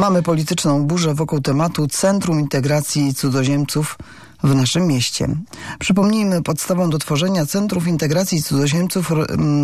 Mamy polityczną burzę wokół tematu Centrum Integracji Cudzoziemców w naszym mieście. Przypomnijmy, podstawą do tworzenia Centrów Integracji Cudzoziemców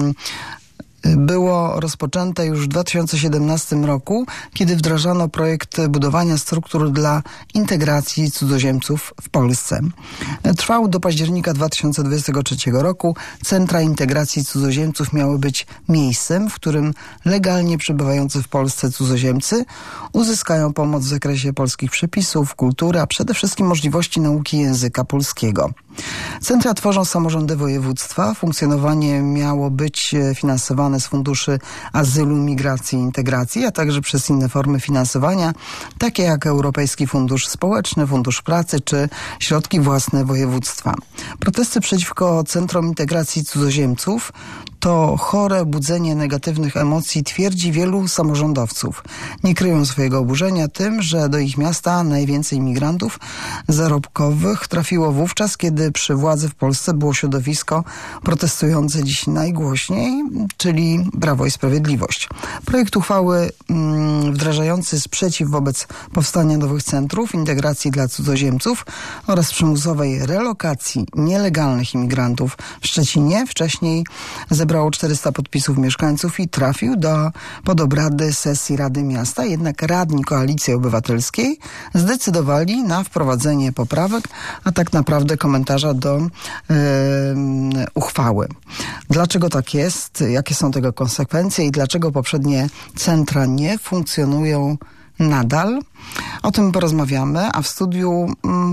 było rozpoczęte już w 2017 roku, kiedy wdrażano projekt budowania struktur dla integracji cudzoziemców w Polsce. Trwał do października 2023 roku. Centra integracji cudzoziemców miały być miejscem, w którym legalnie przebywający w Polsce cudzoziemcy uzyskają pomoc w zakresie polskich przepisów, kultury, a przede wszystkim możliwości nauki języka polskiego. Centra tworzą samorządy województwa. Funkcjonowanie miało być finansowane z funduszy azylu, migracji i integracji, a także przez inne formy finansowania, takie jak Europejski Fundusz Społeczny, Fundusz Pracy czy środki własne województwa. Protesty przeciwko Centrum Integracji Cudzoziemców to chore budzenie negatywnych emocji, twierdzi wielu samorządowców. Nie kryją swojego oburzenia tym, że do ich miasta najwięcej migrantów zarobkowych trafiło wówczas, kiedy przy władzy w Polsce było środowisko protestujące dziś najgłośniej, czyli Prawo i Sprawiedliwość. Projekt uchwały wdrażający sprzeciw wobec powstania nowych centrów integracji dla cudzoziemców oraz przymusowej relokacji nielegalnych imigrantów w Szczecinie wcześniej zebrało 400 podpisów mieszkańców i trafił pod obrady sesji Rady Miasta. Jednak radni Koalicji Obywatelskiej zdecydowali na wprowadzenie poprawek, a tak naprawdę komentarza do uchwały. Dlaczego tak jest? Jakie są tego konsekwencje i dlaczego poprzednie centra nie funkcjonują nadal? O tym porozmawiamy, a w studiu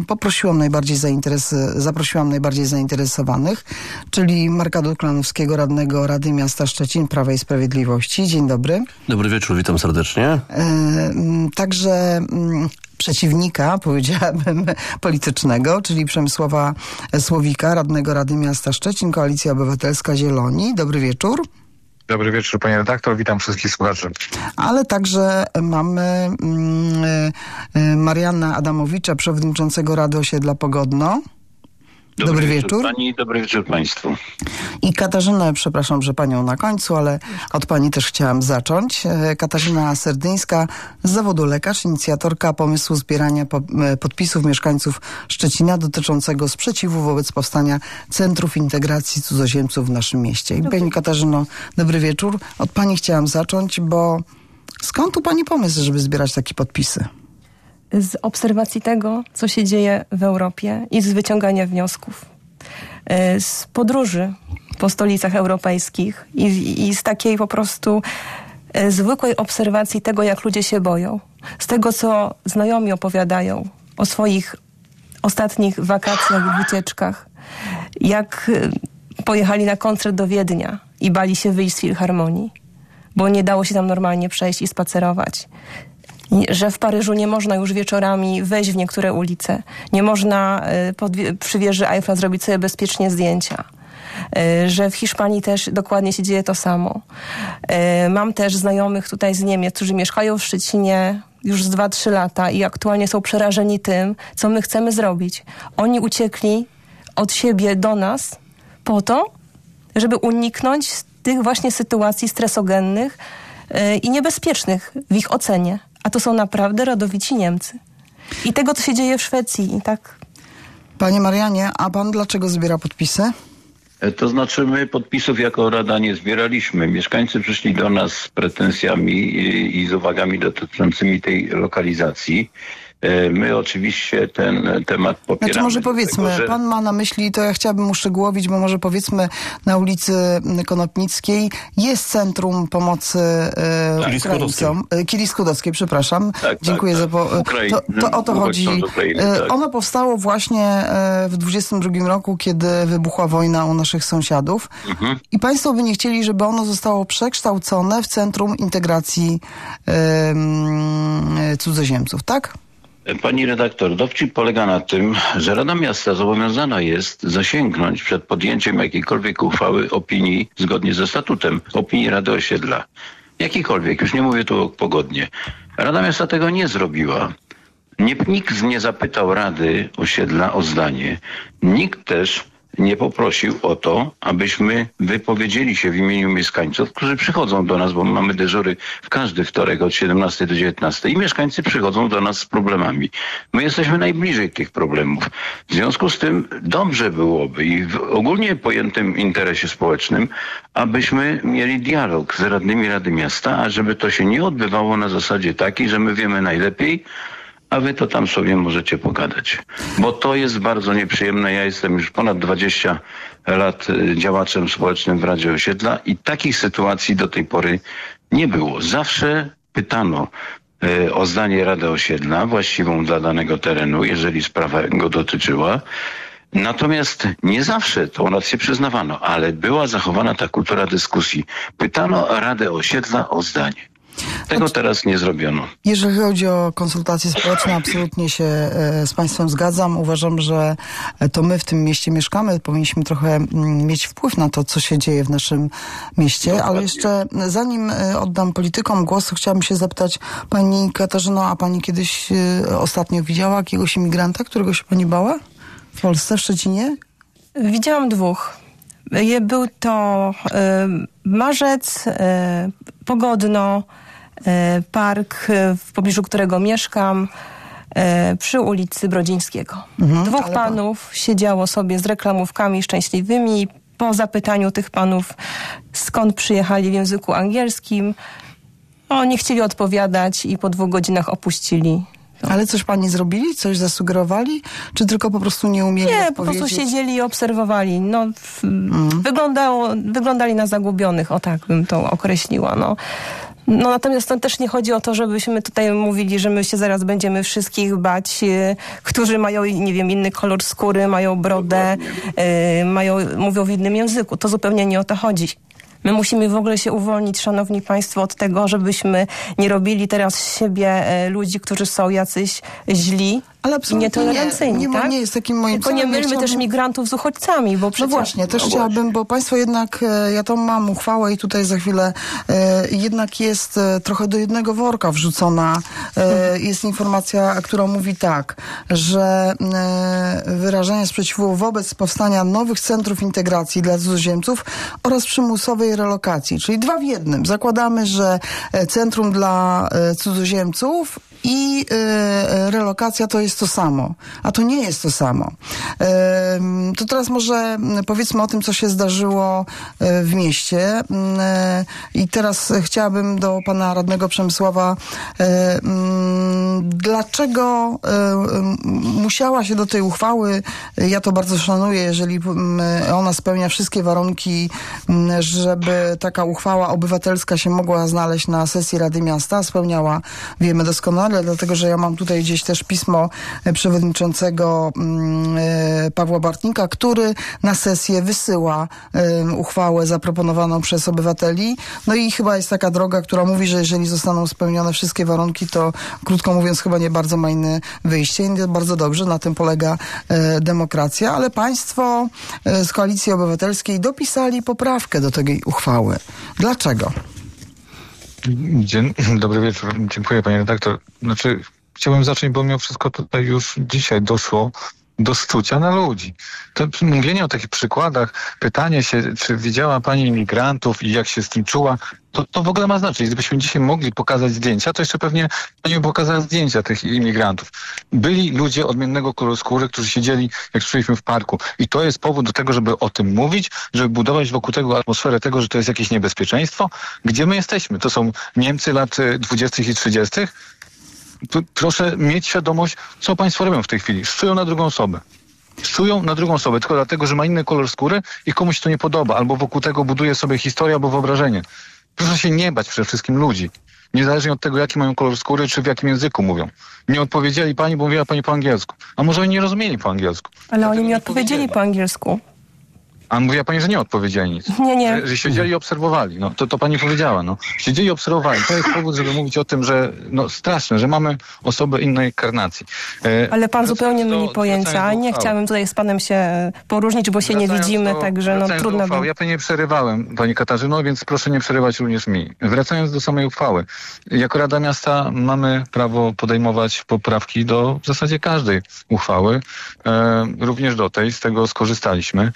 zaprosiłam najbardziej zainteresowanych, czyli Marka Duklanowskiego, radnego Rady Miasta Szczecin, Prawa i Sprawiedliwości. Dzień dobry. Dobry wieczór, witam serdecznie. Także przeciwnika, powiedziałabym, politycznego, czyli Przemysława Słowika, radnego Rady Miasta Szczecin, Koalicja Obywatelska Zieloni. Dobry wieczór. Dobry wieczór, panie redaktor. Witam wszystkich słuchaczy. Ale także mamy Mariana Adamowicza, przewodniczącego Rady Osiedla Pogodno. Dobry wieczór. Pani, dobry wieczór państwu. I Katarzynę, przepraszam, że panią na końcu, ale od pani też chciałam zacząć. Katarzyna Serdyńska, z zawodu lekarz, inicjatorka pomysłu zbierania podpisów mieszkańców Szczecina dotyczącego sprzeciwu wobec powstania Centrów Integracji Cudzoziemców w naszym mieście. I pani Katarzyno, dobry wieczór. Od pani chciałam zacząć, bo skąd u pani pomysł, żeby zbierać takie podpisy? Z obserwacji tego, co się dzieje w Europie i z wyciągania wniosków. Z podróży po stolicach europejskich i z takiej po prostu zwykłej obserwacji tego, jak ludzie się boją. Z tego, co znajomi opowiadają o swoich ostatnich wakacjach i wycieczkach. Jak pojechali na koncert do Wiednia i bali się wyjść z filharmonii, bo nie dało się tam normalnie przejść i spacerować. Że w Paryżu nie można już wieczorami wejść w niektóre ulice. Nie można przy wieży Eiffla zrobić sobie bezpiecznie zdjęcia. Że w Hiszpanii też dokładnie się dzieje to samo. Mam też znajomych tutaj z Niemiec, którzy mieszkają w Szczecinie już z 2-3 lata i aktualnie są przerażeni tym, co my chcemy zrobić. Oni uciekli od siebie do nas po to, żeby uniknąć tych właśnie sytuacji stresogennych i niebezpiecznych w ich ocenie. A to są naprawdę rodowici Niemcy. I tego, co się dzieje w Szwecji. Tak. Panie Marianie, a pan dlaczego zbiera podpisy? To znaczy my podpisów jako Rada nie zbieraliśmy. Mieszkańcy przyszli do nas z pretensjami i z uwagami dotyczącymi tej lokalizacji. My oczywiście ten temat popieramy. Znaczy może powiedzmy, pan ma na myśli, to ja chciałabym uszczegółowić, bo może powiedzmy na ulicy Konopnickiej jest Centrum Pomocy Ukraińcom. Kili Skłodowskiej, przepraszam. Tak, dziękuję za... To o to chodzi. Ono powstało właśnie w 22 roku, kiedy wybuchła wojna u naszych sąsiadów. I państwo by nie chcieli, żeby ono zostało przekształcone w Centrum Integracji Cudzoziemców, tak? Pani redaktor, dowcip polega na tym, że Rada Miasta zobowiązana jest zasięgnąć przed podjęciem jakiejkolwiek uchwały opinii, zgodnie ze statutem, opinii Rady Osiedla. Jakikolwiek, już nie mówię tu o Pogodnie. Rada Miasta tego nie zrobiła. Nikt nie zapytał Rady Osiedla o zdanie. Nikt też nie poprosił o to, abyśmy wypowiedzieli się w imieniu mieszkańców, którzy przychodzą do nas, bo mamy dyżury w każdy wtorek od 17 do 19 i mieszkańcy przychodzą do nas z problemami. My jesteśmy najbliżej tych problemów. W związku z tym dobrze byłoby i w ogólnie pojętym interesie społecznym, abyśmy mieli dialog z radnymi Rady Miasta, a żeby to się nie odbywało na zasadzie takiej, że my wiemy najlepiej, a wy to tam sobie możecie pogadać. Bo to jest bardzo nieprzyjemne. Ja jestem już ponad 20 lat działaczem społecznym w Radzie Osiedla i takich sytuacji do tej pory nie było. Zawsze pytano o zdanie Rady Osiedla, właściwą dla danego terenu, jeżeli sprawa go dotyczyła. Natomiast nie zawsze tą rację przyznawano, ale była zachowana ta kultura dyskusji. Pytano Radę Osiedla o zdanie. Tego teraz nie zrobiono. Jeżeli chodzi o konsultacje społeczne, absolutnie się z Państwem zgadzam. Uważam, że to my w tym mieście mieszkamy. Powinniśmy trochę mieć wpływ na to, co się dzieje w naszym mieście. Dokładnie. Ale jeszcze zanim oddam politykom głos, chciałabym się zapytać Pani Katarzyno, a Pani kiedyś ostatnio widziała jakiegoś imigranta, którego się Pani bała? W Polsce, w Szczecinie? Widziałam 2. Był to Marzec, Pogodno, park, w pobliżu którego mieszkam, przy ulicy Brodzińskiego. 2 panów siedziało sobie z reklamówkami szczęśliwymi. Po zapytaniu tych panów, skąd przyjechali w języku angielskim, oni chcieli odpowiadać i po 2 godzinach opuścili. Ale coś Pani zrobili? Coś zasugerowali? Czy tylko po prostu nie umieli odpowiedzieć? Po prostu siedzieli i obserwowali. Wyglądali na zagubionych, o tak bym to określiła. Natomiast to też nie chodzi o to, żebyśmy tutaj mówili, że my się zaraz będziemy wszystkich bać, którzy mają, nie wiem, inny kolor skóry, mają brodę, mówią w innym języku. To zupełnie nie o to chodzi. My musimy w ogóle się uwolnić, szanowni państwo, od tego, żebyśmy nie robili teraz z siebie ludzi, którzy są jacyś źli i nietolerancyjni, tak? Nie jest takim moim Tylko nie mylmy też migrantów z uchodźcami, bo przecież... No właśnie, też chciałabym, bo państwo jednak, ja tą mam uchwałę i tutaj za chwilę jednak jest trochę do jednego worka wrzucona. Jest informacja, która mówi tak, że wyrażenie sprzeciwu wobec powstania nowych centrów integracji dla cudzoziemców oraz przymusowej relokacji, czyli 2 w 1. Zakładamy, że centrum dla cudzoziemców i relokacja to jest to samo. A to nie jest to samo. To teraz może powiedzmy o tym, co się zdarzyło w mieście. I teraz chciałabym do pana radnego Przemysława, dlaczego musiała się do tej uchwały, ja to bardzo szanuję, jeżeli ona spełnia wszystkie warunki, żeby taka uchwała obywatelska się mogła znaleźć na sesji Rady Miasta, spełniała, wiemy doskonale, dlatego, że ja mam tutaj gdzieś też pismo przewodniczącego Pawła Bartnika, który na sesję wysyła uchwałę zaproponowaną przez obywateli. No i chyba jest taka droga, która mówi, że jeżeli zostaną spełnione wszystkie warunki, to krótko mówiąc chyba nie bardzo ma inne wyjście. I bardzo dobrze, na tym polega demokracja, ale państwo z Koalicji Obywatelskiej dopisali poprawkę do tej uchwały. Dlaczego? Dobry wieczór. Dziękuję, panie redaktor. Chciałbym zacząć, bo mimo wszystko tutaj już dzisiaj doszło do szczucia na ludzi. To mówienie o takich przykładach, pytanie się, czy widziała pani imigrantów i jak się z tym czuła, to w ogóle ma znaczenie. Gdybyśmy dzisiaj mogli pokazać zdjęcia, to jeszcze pewnie pani by pokazała zdjęcia tych imigrantów. Byli ludzie odmiennego koloru skóry, którzy siedzieli, jak słyszeliśmy, w parku. I to jest powód do tego, żeby o tym mówić, żeby budować wokół tego atmosferę tego, że to jest jakieś niebezpieczeństwo. Gdzie my jesteśmy? To są Niemcy lat 20. i 30. Proszę mieć świadomość, co państwo robią w tej chwili. Szczują na drugą osobę. Szczują na drugą osobę, tylko dlatego, że ma inny kolor skóry i komuś to nie podoba, albo wokół tego buduje sobie historię albo wyobrażenie. Proszę się nie bać przede wszystkim ludzi. Niezależnie od tego, jaki mają kolor skóry, czy w jakim języku mówią. Nie odpowiedzieli pani, bo mówiła pani po angielsku. A może oni nie rozumieli po angielsku. Ale oni nie odpowiedzieli po angielsku. A mówiła pani, że nie odpowiedzieli nic. Nie. Że siedzieli i obserwowali. No, to pani powiedziała. No. Siedzieli i obserwowali. To jest powód, żeby mówić o tym, że straszne, że mamy osobę innej karnacji. Ale pan zupełnie myli pojęcia. Nie chciałem tutaj z panem się poróżnić, bo się nie widzimy, także trudno by... Ja pani nie przerywałem, pani Katarzyno, więc proszę nie przerywać również mi. Wracając do samej uchwały. Jako Rada Miasta mamy prawo podejmować poprawki do w zasadzie każdej uchwały. Również do tej. Z tego skorzystaliśmy.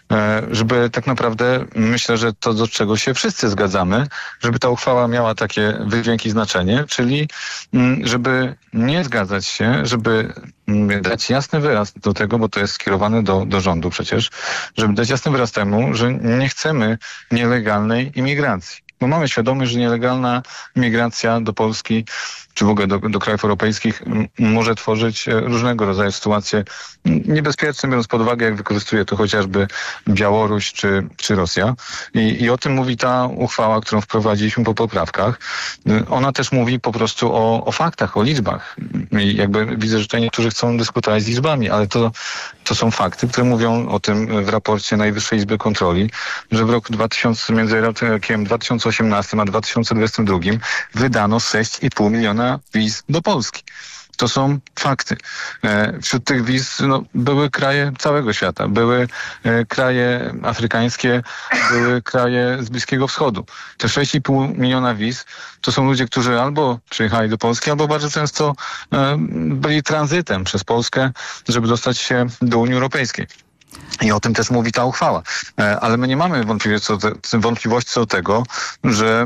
Żeby tak naprawdę, myślę, że to, do czego się wszyscy zgadzamy, żeby ta uchwała miała takie wydźwięk i znaczenie, czyli żeby nie zgadzać się, żeby dać jasny wyraz do tego, bo to jest skierowane do rządu przecież, żeby dać jasny wyraz temu, że nie chcemy nielegalnej imigracji. Bo mamy świadomość, że nielegalna migracja do Polski czy w ogóle do krajów europejskich może tworzyć różnego rodzaju sytuacje niebezpieczne, biorąc pod uwagę, jak wykorzystuje to chociażby Białoruś czy Rosja. I o tym mówi ta uchwała, którą wprowadziliśmy po poprawkach. Ona też mówi po prostu o faktach, o liczbach. I jakby widzę, że tutaj niektórzy chcą dyskutować z liczbami, ale to są fakty, które mówią o tym w raporcie Najwyższej Izby Kontroli, że w roku 2000, między rokiem 2018 a 2022 wydano 6,5 miliona wiz do Polski. To są fakty. Wśród tych wiz były kraje całego świata. Były kraje afrykańskie, były kraje z Bliskiego Wschodu. Te 6,5 miliona wiz to są ludzie, którzy albo przyjechali do Polski, albo bardzo często byli tranzytem przez Polskę, żeby dostać się do Unii Europejskiej. I o tym też mówi ta uchwała. Ale my nie mamy wątpliwości co do tego, że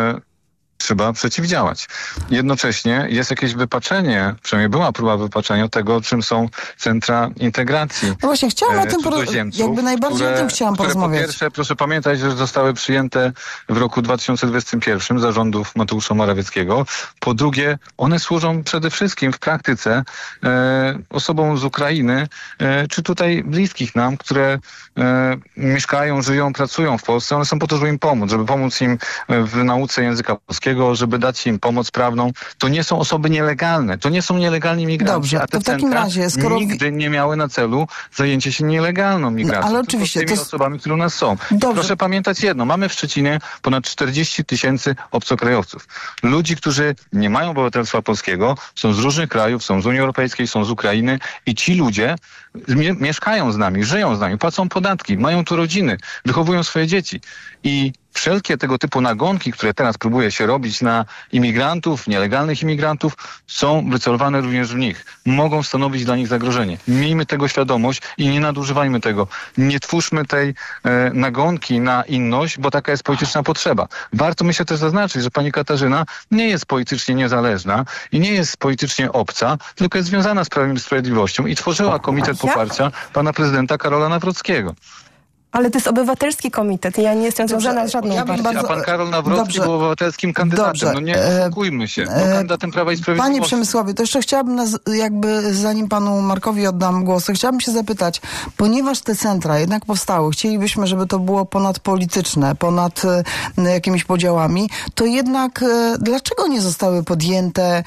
trzeba przeciwdziałać. Jednocześnie jest jakieś wypaczenie, przynajmniej była próba wypaczenia tego, czym są centra integracji. No właśnie, chciałam o tym jakby najbardziej o tym chciałam porozmawiać. Po pierwsze, proszę pamiętać, że zostały przyjęte w roku 2021 za rządów Mateusza Morawieckiego. Po drugie, one służą przede wszystkim w praktyce osobom z Ukrainy, czy tutaj bliskich nam, które mieszkają, żyją, pracują w Polsce. One są po to, żeby im pomóc, żeby pomóc im w nauce języka polskiego, żeby dać im pomoc prawną. To nie są osoby nielegalne. To nie są nielegalni migranci. Dobrze, a te to w takim razie, skoro nigdy nie miały na celu zajęcie się nielegalną migracją. No, ale oczywiście tymi osobami, które u nas są. Proszę pamiętać jedno. Mamy w Szczecinie ponad 40 000 obcokrajowców. Ludzi, którzy nie mają obywatelstwa polskiego, są z różnych krajów, są z Unii Europejskiej, są z Ukrainy i ci ludzie mieszkają z nami, żyją z nami, płacą podatki, mają tu rodziny, wychowują swoje dzieci. I wszelkie tego typu nagonki, które teraz próbuje się robić na imigrantów, nielegalnych imigrantów, są wycelowane również w nich. Mogą stanowić dla nich zagrożenie. Miejmy tego świadomość i nie nadużywajmy tego. Nie twórzmy tej nagonki na inność, bo taka jest polityczna potrzeba. Warto, myślę, też zaznaczyć, że pani Katarzyna nie jest politycznie niezależna i nie jest politycznie obca, tylko jest związana z Prawem i Sprawiedliwością i tworzyła komitet poparcia pana prezydenta Karola Nawrockiego. Ale to jest obywatelski komitet. Ja nie jestem związana z żadną partią. A pan Karol Nawrocki był obywatelskim kandydatem. No nie oszukujmy się. Kandydatem Prawa i Sprawiedliwości. Panie Przemysławie, to jeszcze chciałabym, zanim panu Markowi oddam głos, chciałabym się zapytać, ponieważ te centra jednak powstały, chcielibyśmy, żeby to było ponadpolityczne, ponad jakimiś podziałami, to jednak dlaczego nie zostały podjęte?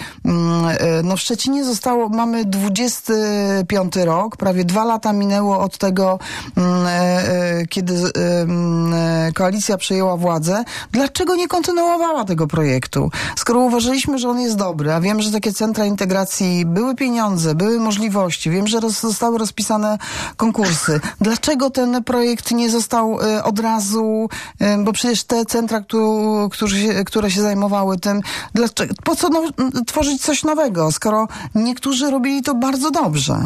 W Szczecinie mamy 25 rok, prawie 2 lata minęło od tego, kiedy koalicja przejęła władzę, dlaczego nie kontynuowała tego projektu? Skoro uważaliśmy, że on jest dobry, a wiem, że takie centra integracji były pieniądze, były możliwości, wiem, że zostały rozpisane konkursy. Dlaczego ten projekt nie został od razu, bo przecież te centra, które się zajmowały tym, po co tworzyć coś nowego, skoro niektórzy robili to bardzo dobrze?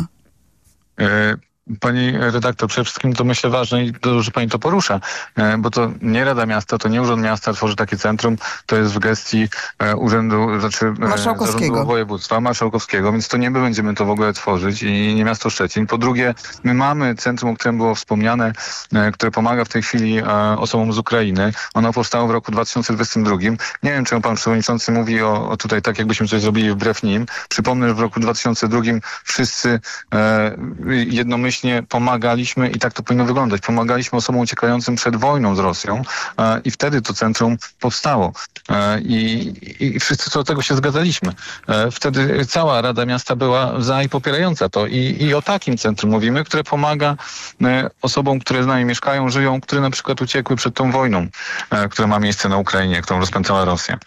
Pani redaktor, przede wszystkim to myślę ważne i dobrze, że pani to porusza, bo to nie Rada Miasta, to nie Urząd Miasta tworzy takie centrum, to jest w gestii Zarządu Województwa Marszałkowskiego, więc to nie my będziemy to w ogóle tworzyć i nie miasto Szczecin. Po drugie, my mamy centrum, o którym było wspomniane, które pomaga w tej chwili osobom z Ukrainy. Ono powstało w roku 2022. Nie wiem, czemu pan przewodniczący mówi o tutaj tak, jakbyśmy coś zrobili wbrew nim. Przypomnę, że w roku 2002 wszyscy jednomyślnie jednocześnie pomagaliśmy, i tak to powinno wyglądać, pomagaliśmy osobom uciekającym przed wojną z Rosją i wtedy to centrum powstało. I wszyscy co do tego się zgadzaliśmy. Wtedy cała Rada Miasta była za i popierająca to. I o takim centrum mówimy, które pomaga osobom, które z nami mieszkają, żyją, które na przykład uciekły przed tą wojną, która ma miejsce na Ukrainie, którą rozpętała Rosja.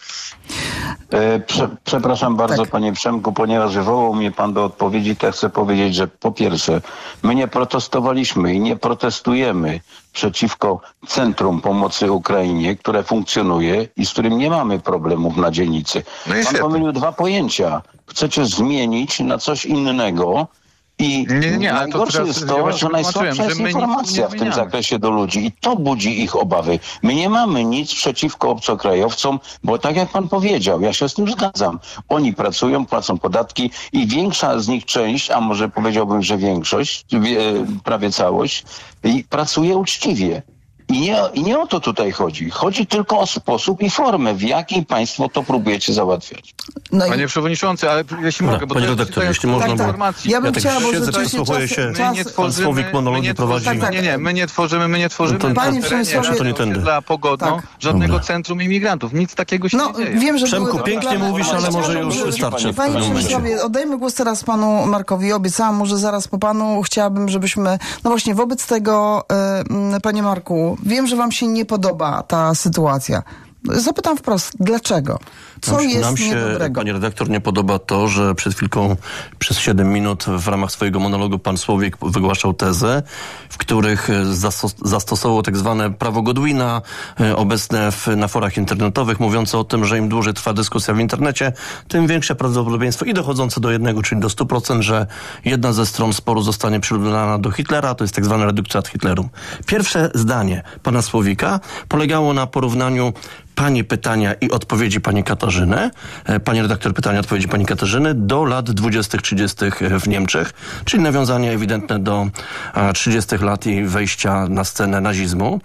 Przepraszam bardzo, panie Przemku, ponieważ wywołał mnie pan do odpowiedzi, to chcę powiedzieć, że po pierwsze, my nie protestowaliśmy i nie protestujemy przeciwko Centrum Pomocy Ukrainie, które funkcjonuje i z którym nie mamy problemów na dzielnicy. Pan pomylił dwa pojęcia. Chcecie zmienić na coś innego. I najgorsze jest to, że najsłabsza jest informacja w tym zakresie do ludzi i to budzi ich obawy. My nie mamy nic przeciwko obcokrajowcom, bo tak jak pan powiedział, ja się z tym zgadzam. Oni pracują, płacą podatki i większa z nich część, a może powiedziałbym, że większość, prawie całość, pracuje uczciwie. I nie o to tutaj chodzi. Chodzi tylko o sposób i formę, w jakiej państwo to próbujecie załatwiać. Panie przewodniczący, ale jeśli mogę, bo panie redaktorze, jeśli można, informacji. Ja bym chciała, bo przysłuchuję się, pan Słowik monologii prowadzi. My nie tworzymy Panie przewodniczący, dla Pogodno żadnego centrum imigrantów. Nic takiego się nie dzieje. Wiem, że Przemku, pięknie mówisz, ale może już wystarczy. Panie Przemysławie, oddajmy głos teraz panu Markowi. Obiecałam mu, że zaraz po panu chciałabym, żebyśmy... No właśnie, wobec tego, panie Marku, wiem, że wam się nie podoba ta sytuacja. Zapytam wprost, dlaczego? Co jest niedobrego? Pani redaktor, nie podoba to, że przed chwilką przez 7 minut w ramach swojego monologu pan Słowik wygłaszał tezy, w których zastosował tak zwane prawo Godwina, obecne na forach internetowych, mówiące o tym, że im dłużej trwa dyskusja w internecie, tym większe prawdopodobieństwo i dochodzące do 1, czyli do 100%, że jedna ze stron sporu zostanie przyrównana do Hitlera, to jest tak zwana redukcja ad Hitlerum. Pierwsze zdanie pana Słowika polegało na porównaniu pani pytania i odpowiedzi pani Katarzyny, pani redaktor pytania, odpowiedzi pani Katarzyny do lat 20-30 w Niemczech, czyli nawiązanie ewidentne do 30 lat i wejścia na scenę nazizmu.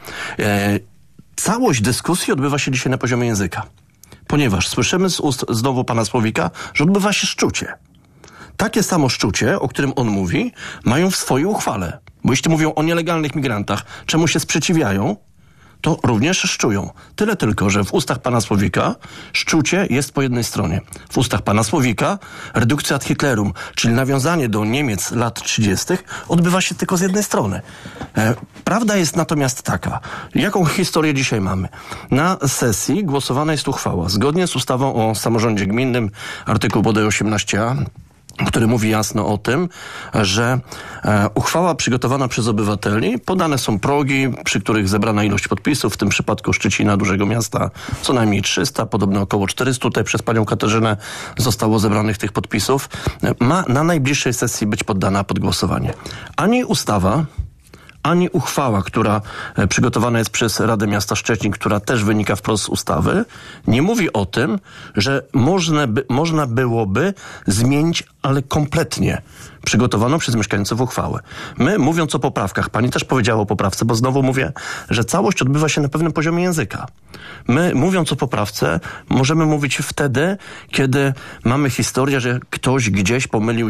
Całość dyskusji odbywa się dzisiaj na poziomie języka, ponieważ słyszymy z ust znowu pana Słowika, że odbywa się szczucie. Takie samo szczucie, o którym on mówi, mają w swojej uchwale. Bo jeśli mówią o nielegalnych migrantach, czemu się sprzeciwiają, to również szczują. Tyle tylko, że w ustach pana Słowika szczucie jest po jednej stronie. W ustach pana Słowika redukcja ad Hitlerum, czyli nawiązanie do Niemiec lat 30. odbywa się tylko z jednej strony. Prawda jest natomiast taka. Jaką historię dzisiaj mamy? Na sesji głosowana jest uchwała. Zgodnie z ustawą o samorządzie gminnym, artykuł bodaj 18a, który mówi jasno o tym, że uchwała przygotowana przez obywateli, podane są progi, przy których zebrana ilość podpisów, w tym przypadku Szczecina, dużego miasta, co najmniej 300, podobno około 400 tutaj przez panią Katarzynę zostało zebranych tych podpisów, ma na najbliższej sesji być poddana pod głosowanie. Ani ustawa, ani uchwała, która przygotowana jest przez Radę Miasta Szczecin, która też wynika wprost z ustawy, nie mówi o tym, że można byłoby zmienić, ale kompletnie przygotowaną przez mieszkańców uchwałę. My, mówiąc o poprawkach, pani też powiedziała o poprawce, bo znowu mówię, że całość odbywa się na pewnym poziomie języka. My, mówiąc o poprawce, możemy mówić wtedy, kiedy mamy historię, że ktoś gdzieś pomylił,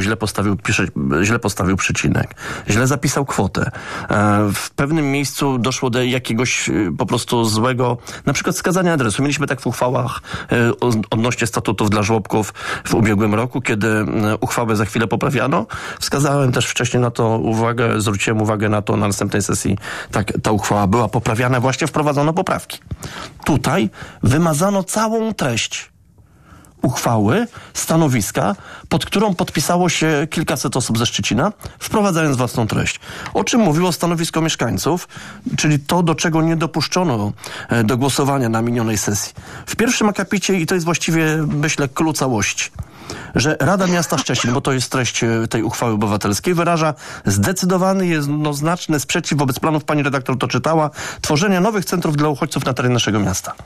źle postawił przecinek, źle zapisał kwotę. W pewnym miejscu doszło do jakiegoś po prostu złego, na przykład wskazania adresu. Mieliśmy tak w uchwałach odnośnie statutów dla żłobków w ubiegłym roku, kiedy uchwałę za chwilę poprawiano. Wskazałem też wcześniej na to uwagę, zwróciłem uwagę na to na następnej sesji. Tak, ta uchwała była poprawiana, właśnie wprowadzono poprawki. Tutaj wymazano całą treść uchwały, stanowiska, pod którą podpisało się kilkaset osób ze Szczecina, wprowadzając własną treść. O czym mówiło stanowisko mieszkańców, czyli to, do czego nie dopuszczono do głosowania na minionej sesji. W pierwszym akapicie, i to jest właściwie, myślę, klucz całości, że Rada Miasta Szczecin, bo to jest treść tej uchwały obywatelskiej, wyraża zdecydowany, jednoznaczny sprzeciw wobec planów, pani redaktor to czytała, tworzenia nowych centrów dla uchodźców na terenie naszego miasta.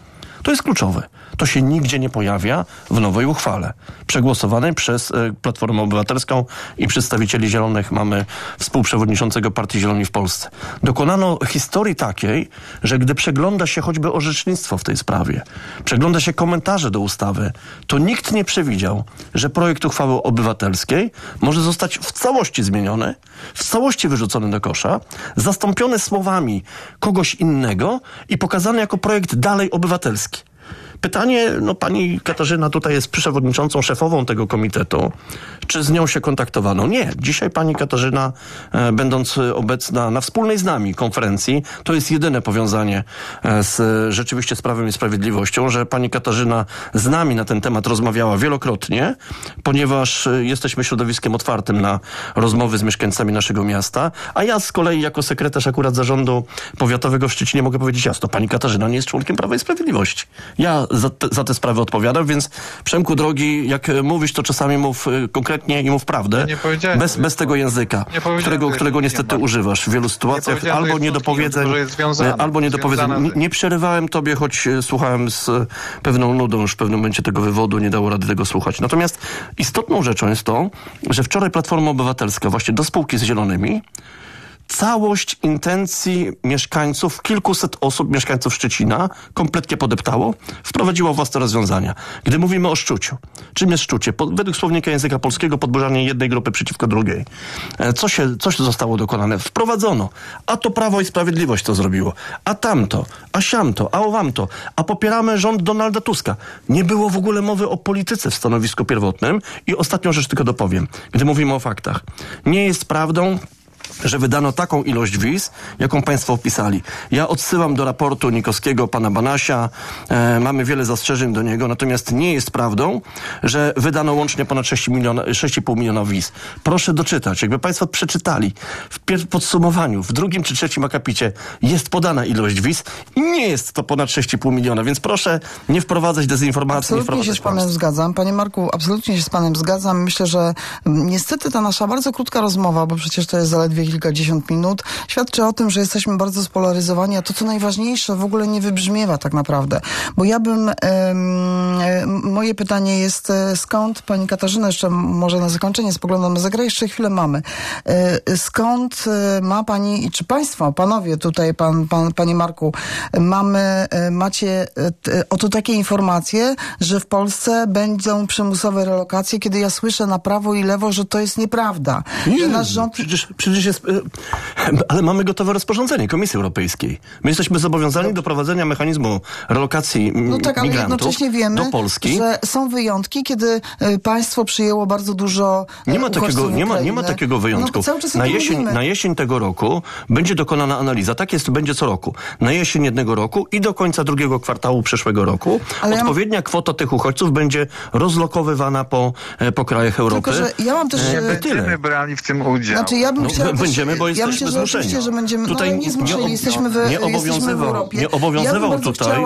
To jest kluczowe. To się nigdzie nie pojawia w nowej uchwale, przegłosowanej przez Platformę Obywatelską i przedstawicieli Zielonych. Mamy współprzewodniczącego Partii Zieloni w Polsce. Dokonano historii takiej, że gdy przegląda się choćby orzecznictwo w tej sprawie, przegląda się komentarze do ustawy, to nikt nie przewidział, że projekt uchwały obywatelskiej może zostać w całości zmieniony, w całości wyrzucony do kosza, zastąpiony słowami kogoś innego i pokazany jako projekt dalej obywatelski. Pytanie, pani Katarzyna tutaj jest przewodniczącą, szefową tego komitetu. Czy z nią się kontaktowano? Nie. Dzisiaj pani Katarzyna, będąc obecna na wspólnej z nami konferencji, to jest jedyne powiązanie z rzeczywiście z Prawem i Sprawiedliwością, że pani Katarzyna z nami na ten temat rozmawiała wielokrotnie, ponieważ jesteśmy środowiskiem otwartym na rozmowy z mieszkańcami naszego miasta, a ja z kolei jako sekretarz akurat zarządu powiatowego w Szczecinie mogę powiedzieć jasno, pani Katarzyna nie jest członkiem Prawa i Sprawiedliwości. Ja za te sprawy odpowiadam, więc Przemku drogi, jak mówisz, to czasami mów konkretnie i mów prawdę, bez tego języka, którego niestety używasz w wielu sytuacjach, albo niedopowiedzeń, Nie przerywałem tobie, choć słuchałem z pewną nudą, już w pewnym momencie tego wywodu nie dało rady tego słuchać. Natomiast istotną rzeczą jest to, że wczoraj Platforma Obywatelska właśnie do spółki z Zielonymi całość intencji mieszkańców, kilkuset osób, mieszkańców Szczecina, kompletnie podeptało, wprowadziło własne rozwiązania. Gdy mówimy o szczuciu, czym jest szczucie? Według słownika języka polskiego podburzanie jednej grupy przeciwko drugiej. Co się zostało dokonane? Wprowadzono. A to Prawo i Sprawiedliwość to zrobiło. A tamto, a siamto, a owamto. A popieramy rząd Donalda Tuska. Nie było w ogóle mowy o polityce w stanowisku pierwotnym. I ostatnią rzecz tylko dopowiem. Gdy mówimy o faktach. Nie jest prawdą, że wydano taką ilość wiz, jaką państwo opisali. Ja odsyłam do raportu Nikowskiego, pana Banasia. Mamy wiele zastrzeżeń do niego, natomiast nie jest prawdą, że wydano łącznie ponad 6,5 miliona wiz. Proszę doczytać. Jakby państwo przeczytali w podsumowaniu, w drugim czy trzecim akapicie jest podana ilość wiz i nie jest to ponad 6,5 miliona, więc proszę nie wprowadzać dezinformacji. Absolutnie się z panem zgadzam. Panie Marku, absolutnie się z panem zgadzam. Myślę, że niestety ta nasza bardzo krótka rozmowa, bo przecież to jest zaledwie kilkadziesiąt minut, świadczy o tym, że jesteśmy bardzo spolaryzowani, a to, co najważniejsze, w ogóle nie wybrzmiewa tak naprawdę. Bo ja bym... moje pytanie jest, skąd, pani Katarzyna, jeszcze może na zakończenie, spoglądam na zegarek, jeszcze chwilę mamy. Skąd ma pani, czy państwo, panowie tutaj, panie Marku, macie oto takie informacje, że w Polsce będą przymusowe relokacje, kiedy ja słyszę na prawo i lewo, że to jest nieprawda. Że nasz rząd... Przecież jest... Ale mamy gotowe rozporządzenie Komisji Europejskiej. My jesteśmy zobowiązani do prowadzenia mechanizmu relokacji ale jednocześnie wiemy, do Polski. Że są wyjątki, kiedy państwo przyjęło bardzo dużo nie ma takiego wyjątku. Na jesień tego roku będzie dokonana analiza. Tak jest, będzie co roku. Na jesień jednego roku i do końca drugiego kwartału przyszłego roku odpowiednia kwota tych uchodźców będzie rozlokowywana po krajach Europy. Tylko, że ja mam też... Nie będziemy brali w tym udział. Znaczy, ja bym chciała będziemy, bo jesteśmy zmuszeni. Że będziemy, tutaj nie zmuszeni, jesteśmy w Europie. Nie obowiązywał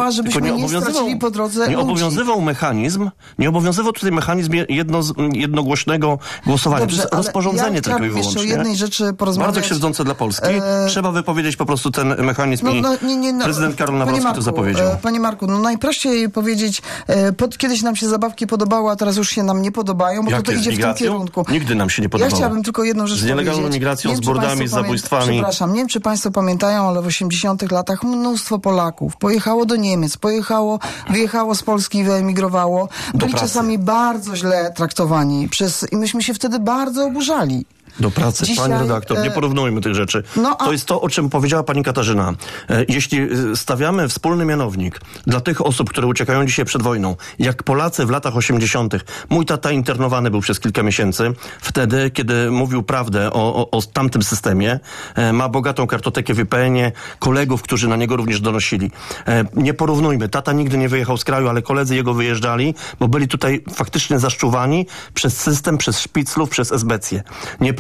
nie obowiązywał tutaj mechanizm jednogłośnego głosowania. Dobrze, to jest rozporządzenie tylko i wyłącznie. Jeszcze o jednej rzeczy porozmawiać. Bardzo krzywdzące dla Polski. Trzeba wypowiedzieć po prostu ten mechanizm prezydent Karol Nawrocki to zapowiedział. Panie Marku, najprościej powiedzieć, kiedyś nam się zabawki podobały, a teraz już się nam nie podobają, bo to idzie w tym kierunku. Nigdy nam się nie podobało. Ja chciałabym tylko jedną rzecz powiedzieć. Z nielegalną migracją, z burdami, z zabójstwami. Przepraszam, nie wiem, czy państwo pamiętają, ale w 80-tych latach mnóstwo Polaków pojechało do Niemiec, wyjechało z Polski i wyemigrowało. Byli czasami bardzo źle traktowani i myśmy się wtedy bardzo oburzali. Do pracy. Dzisiaj, pani redaktor, nie porównujmy tych rzeczy. To jest to, o czym powiedziała pani Katarzyna. Jeśli stawiamy wspólny mianownik dla tych osób, które uciekają dzisiaj przed wojną, jak Polacy w latach 80. Mój tata internowany był przez kilka miesięcy. Wtedy, kiedy mówił prawdę o tamtym systemie, ma bogatą kartotekę w IPN-ie, kolegów, którzy na niego również donosili. Nie porównujmy. Tata nigdy nie wyjechał z kraju, ale koledzy jego wyjeżdżali, bo byli tutaj faktycznie zaszczuwani przez system, przez szpiclów, przez esbecję. Nie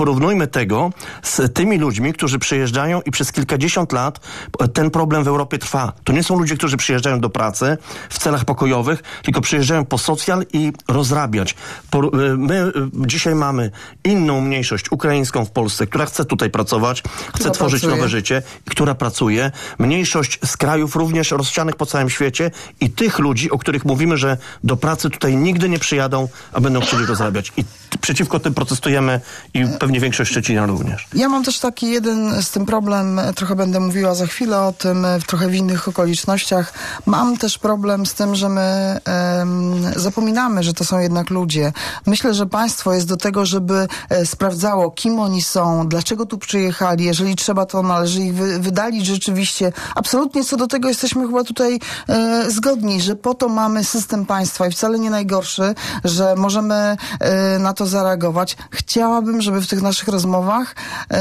porównujmy tego z tymi ludźmi, którzy przyjeżdżają i przez kilkadziesiąt lat ten problem w Europie trwa. To nie są ludzie, którzy przyjeżdżają do pracy w celach pokojowych, tylko przyjeżdżają po socjal i rozrabiać. My dzisiaj mamy inną mniejszość ukraińską w Polsce, która chce tutaj pracować, chce tworzyć nowe życie, która pracuje. Mniejszość z krajów również rozsianych po całym świecie i tych ludzi, o których mówimy, że do pracy tutaj nigdy nie przyjadą, a będą chcieli rozrabiać. I przeciwko tym protestujemy i pewnie większość Szczecina również. Ja mam też taki jeden z tym problem, trochę będę mówiła za chwilę o tym, trochę w innych okolicznościach. Mam też problem z tym, że my zapominamy, że to są jednak ludzie. Myślę, że państwo jest do tego, żeby sprawdzało, kim oni są, dlaczego tu przyjechali. Jeżeli trzeba, to należy ich wydalić rzeczywiście. Absolutnie co do tego jesteśmy chyba tutaj zgodni, że po to mamy system państwa i wcale nie najgorszy, że możemy na to zareagować. Chciałabym, żeby w tych naszych rozmowach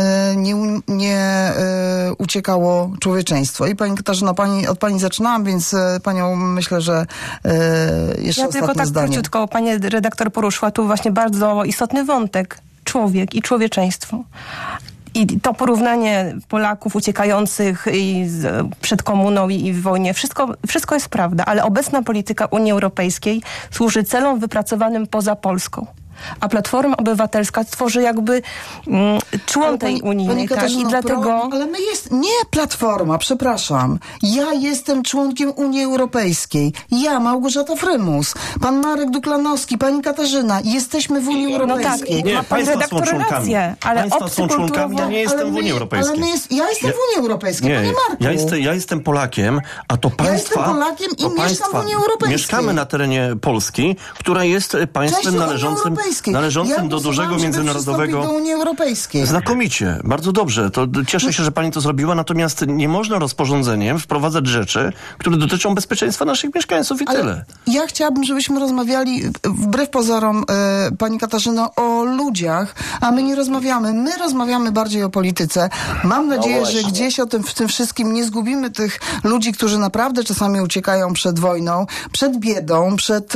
nie uciekało człowieczeństwo. I pani Katarzyna, od pani zaczynałam, więc panią myślę, że jeszcze ostatnie tylko tak zdanie. króciutko, pani redaktor poruszyła tu właśnie bardzo istotny wątek. Człowiek i człowieczeństwo. I to porównanie Polaków uciekających przed komuną i w wojnie, wszystko jest prawda, ale obecna polityka Unii Europejskiej służy celom wypracowanym poza Polską. A Platforma Obywatelska tworzy jakby człon tej unijnej, tak? I dlatego... Ale nie Platforma, przepraszam. Ja jestem członkiem Unii Europejskiej. Ja, Małgorzata Frymus, pan Marek Duklanowski, pani Katarzyna. Jesteśmy w Unii Europejskiej. Nie, ma pan redaktor rację, ale państwa są członkami, ja nie jestem w Unii Europejskiej. Ja jestem w Unii Europejskiej, panie Marku. Ja jestem Polakiem, a to państwa... Ja jestem Polakiem i mieszkam w Unii Europejskiej. Mieszkamy na terenie Polski, która jest państwem należącym do dużego międzynarodowego... do Unii Europejskiej. Znakomicie, bardzo dobrze. To cieszę się, że pani to zrobiła, natomiast nie można rozporządzeniem wprowadzać rzeczy, które dotyczą bezpieczeństwa naszych mieszkańców i tyle. Ja chciałabym, żebyśmy rozmawiali wbrew pozorom, pani Katarzyno, o ludziach, a my nie rozmawiamy. My rozmawiamy bardziej o polityce. Mam nadzieję, że gdzieś w tym wszystkim nie zgubimy tych ludzi, którzy naprawdę czasami uciekają przed wojną, przed biedą,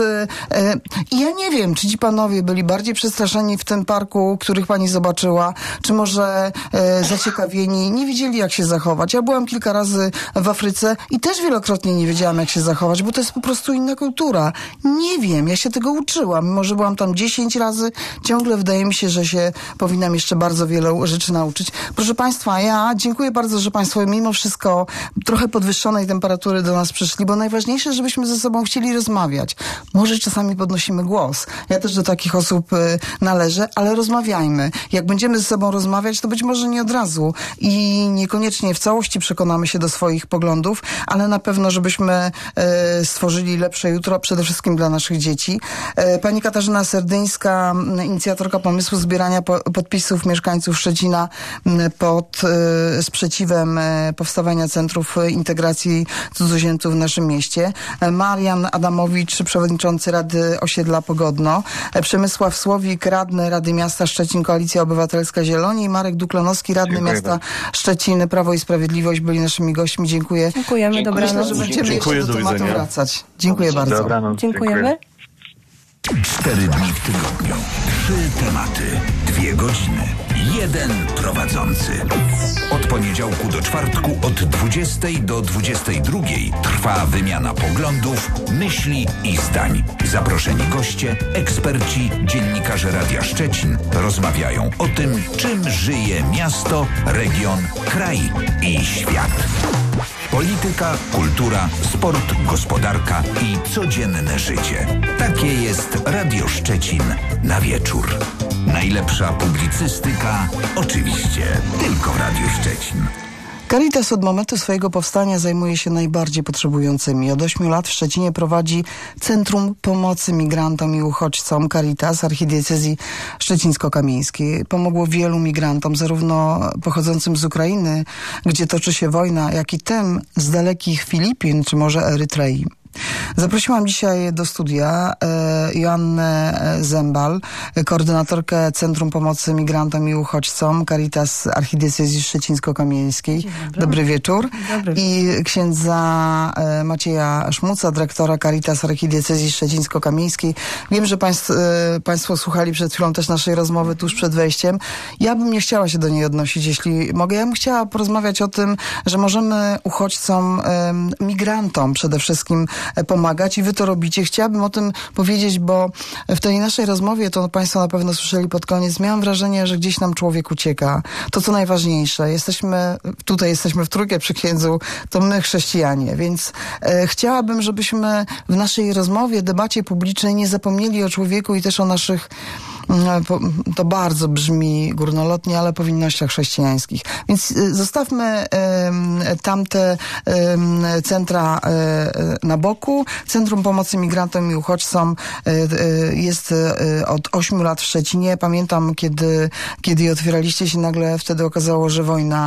I ja nie wiem, czy ci panowie byli bardziej przestraszeni w tym parku, których pani zobaczyła, czy może zaciekawieni, nie wiedzieli, jak się zachować. Ja byłam kilka razy w Afryce i też wielokrotnie nie wiedziałam, jak się zachować, bo to jest po prostu inna kultura. Nie wiem, ja się tego uczyłam. Mimo że byłam tam 10 razy, ciągle wydaje mi się, że się powinnam jeszcze bardzo wiele rzeczy nauczyć. Proszę państwa, ja dziękuję bardzo, że państwo mimo wszystko trochę podwyższonej temperatury do nas przyszli, bo najważniejsze, żebyśmy ze sobą chcieli rozmawiać. Może czasami podnosimy głos. Ja też do takich osób należę, ale rozmawiajmy. Jak będziemy ze sobą rozmawiać, to być może nie od razu i niekoniecznie w całości przekonamy się do swoich poglądów, ale na pewno, żebyśmy stworzyli lepsze jutro, przede wszystkim dla naszych dzieci. Pani Katarzyna Serdyńska, inicjatorka pomysłu zbierania podpisów mieszkańców Szczecina pod sprzeciwem powstawania centrów integracji cudzoziemców w naszym mieście. Marian Adamowicz, przewodniczący Rady Osiedla Pogodno. Przemysław Słowik, radny Rady Miasta Szczecin, Koalicja Obywatelska Zieloni i Marek Duklanowski, radny Miasta Szczecin, Prawo i Sprawiedliwość byli naszymi gośćmi. Dziękuję. Dziękujemy, dobranoc. Myślę, że będziemy jeszcze do tematu wracać. Dziękuję bardzo. Dobranoc, Dziękujemy. 4 dni w tygodniu, 3 tematy, 2 godziny, 1 prowadzący. Od poniedziałku do czwartku od 20 do 22 trwa wymiana poglądów, myśli i zdań. Zaproszeni goście, eksperci, dziennikarze Radia Szczecin rozmawiają o tym, czym żyje miasto, region, kraj i świat. Polityka, kultura, sport, gospodarka i codzienne życie. Takie jest Radio Szczecin na wieczór. Najlepsza publicystyka oczywiście tylko w Radiu Szczecin. Caritas od momentu swojego powstania zajmuje się najbardziej potrzebującymi. Od 8 lat w Szczecinie prowadzi Centrum Pomocy Migrantom i Uchodźcom Caritas Archidiecezji Szczecińsko-Kamieńskiej. Pomogło wielu migrantom, zarówno pochodzącym z Ukrainy, gdzie toczy się wojna, jak i tym z dalekich Filipin, czy może Erytrei. Zaprosiłam dzisiaj do studia Joannę Zembal, koordynatorkę Centrum Pomocy Migrantom i Uchodźcom Caritas Archidiecezji Szczecińsko-Kamieńskiej. Dobry wieczór. Dobry. I księdza Macieja Szmuca, dyrektora Caritas Archidiecezji Szczecińsko-Kamieńskiej. Wiem, że Państwo słuchali przed chwilą też naszej rozmowy tuż przed wejściem. Ja bym nie chciała się do niej odnosić, jeśli mogę. Ja bym chciała porozmawiać o tym, że możemy uchodźcom, migrantom przede wszystkim pomagać i wy to robicie. Chciałabym o tym powiedzieć, bo w tej naszej rozmowie, to Państwo na pewno słyszeli pod koniec, miałam wrażenie, że gdzieś nam człowiek ucieka. To co najważniejsze. Jesteśmy w trójkę przy księdzu, to my chrześcijanie, więc chciałabym, żebyśmy w naszej rozmowie, debacie publicznej nie zapomnieli o człowieku i też o naszych, to bardzo brzmi górnolotnie, ale powinnościach chrześcijańskich. Więc zostawmy tamte centra na boku. Centrum Pomocy Migrantom i Uchodźcom jest od 8 lat w Szczecinie. Pamiętam, kiedy je otwieraliście się, nagle wtedy okazało, że wojna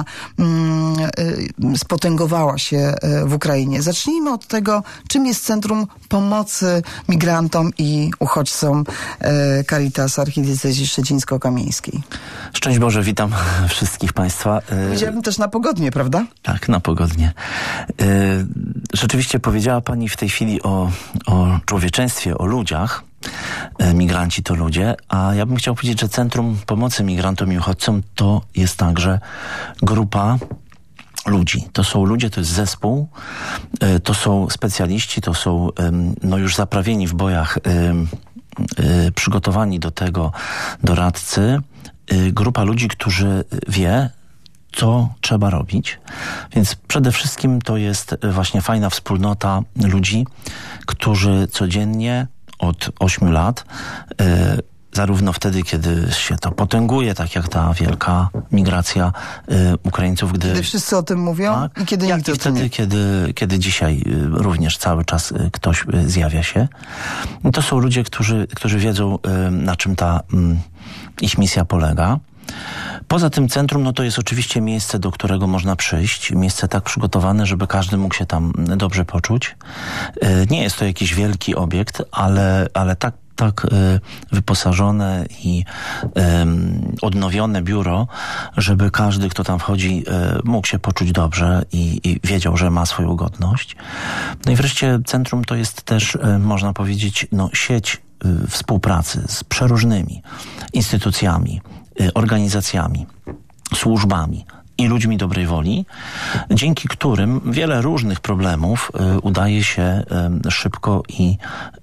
spotęgowała się w Ukrainie. Zacznijmy od tego, czym jest Centrum Pomocy Migrantom i Uchodźcom Caritas Archidiecezji Szczecińsko-Kamieńskiej. Szczęść Boże, witam wszystkich Państwa. Powiedziałabym też na pogodnie, prawda? Tak, na pogodnie. Rzeczywiście powiedziała Pani w tej chwili o człowieczeństwie, o ludziach. Migranci to ludzie, a ja bym chciał powiedzieć, że Centrum Pomocy Migrantom i Uchodźcom to jest także grupa ludzi. To są ludzie, to jest zespół, to są specjaliści, to są już zaprawieni w bojach, przygotowani do tego doradcy, grupa ludzi, którzy wie, co trzeba robić. Więc przede wszystkim to jest właśnie fajna wspólnota ludzi, którzy codziennie od 8 lat, zarówno wtedy, kiedy się to potęguje, tak jak ta wielka migracja Ukraińców, kiedy wszyscy o tym mówią, tak, i kiedy nikt o tym nie. Kiedy dzisiaj również cały czas ktoś zjawia się. I to są ludzie, którzy wiedzą, na czym ta ich misja polega. Poza tym centrum, to jest oczywiście miejsce, do którego można przyjść. Miejsce tak przygotowane, żeby każdy mógł się tam dobrze poczuć. Nie jest to jakiś wielki obiekt, ale tak wyposażone i odnowione biuro, żeby każdy, kto tam wchodzi, mógł się poczuć dobrze i wiedział, że ma swoją godność. No i wreszcie centrum to jest też, można powiedzieć, sieć współpracy z przeróżnymi instytucjami, organizacjami, służbami i ludźmi dobrej woli, dzięki którym wiele różnych problemów udaje się szybko i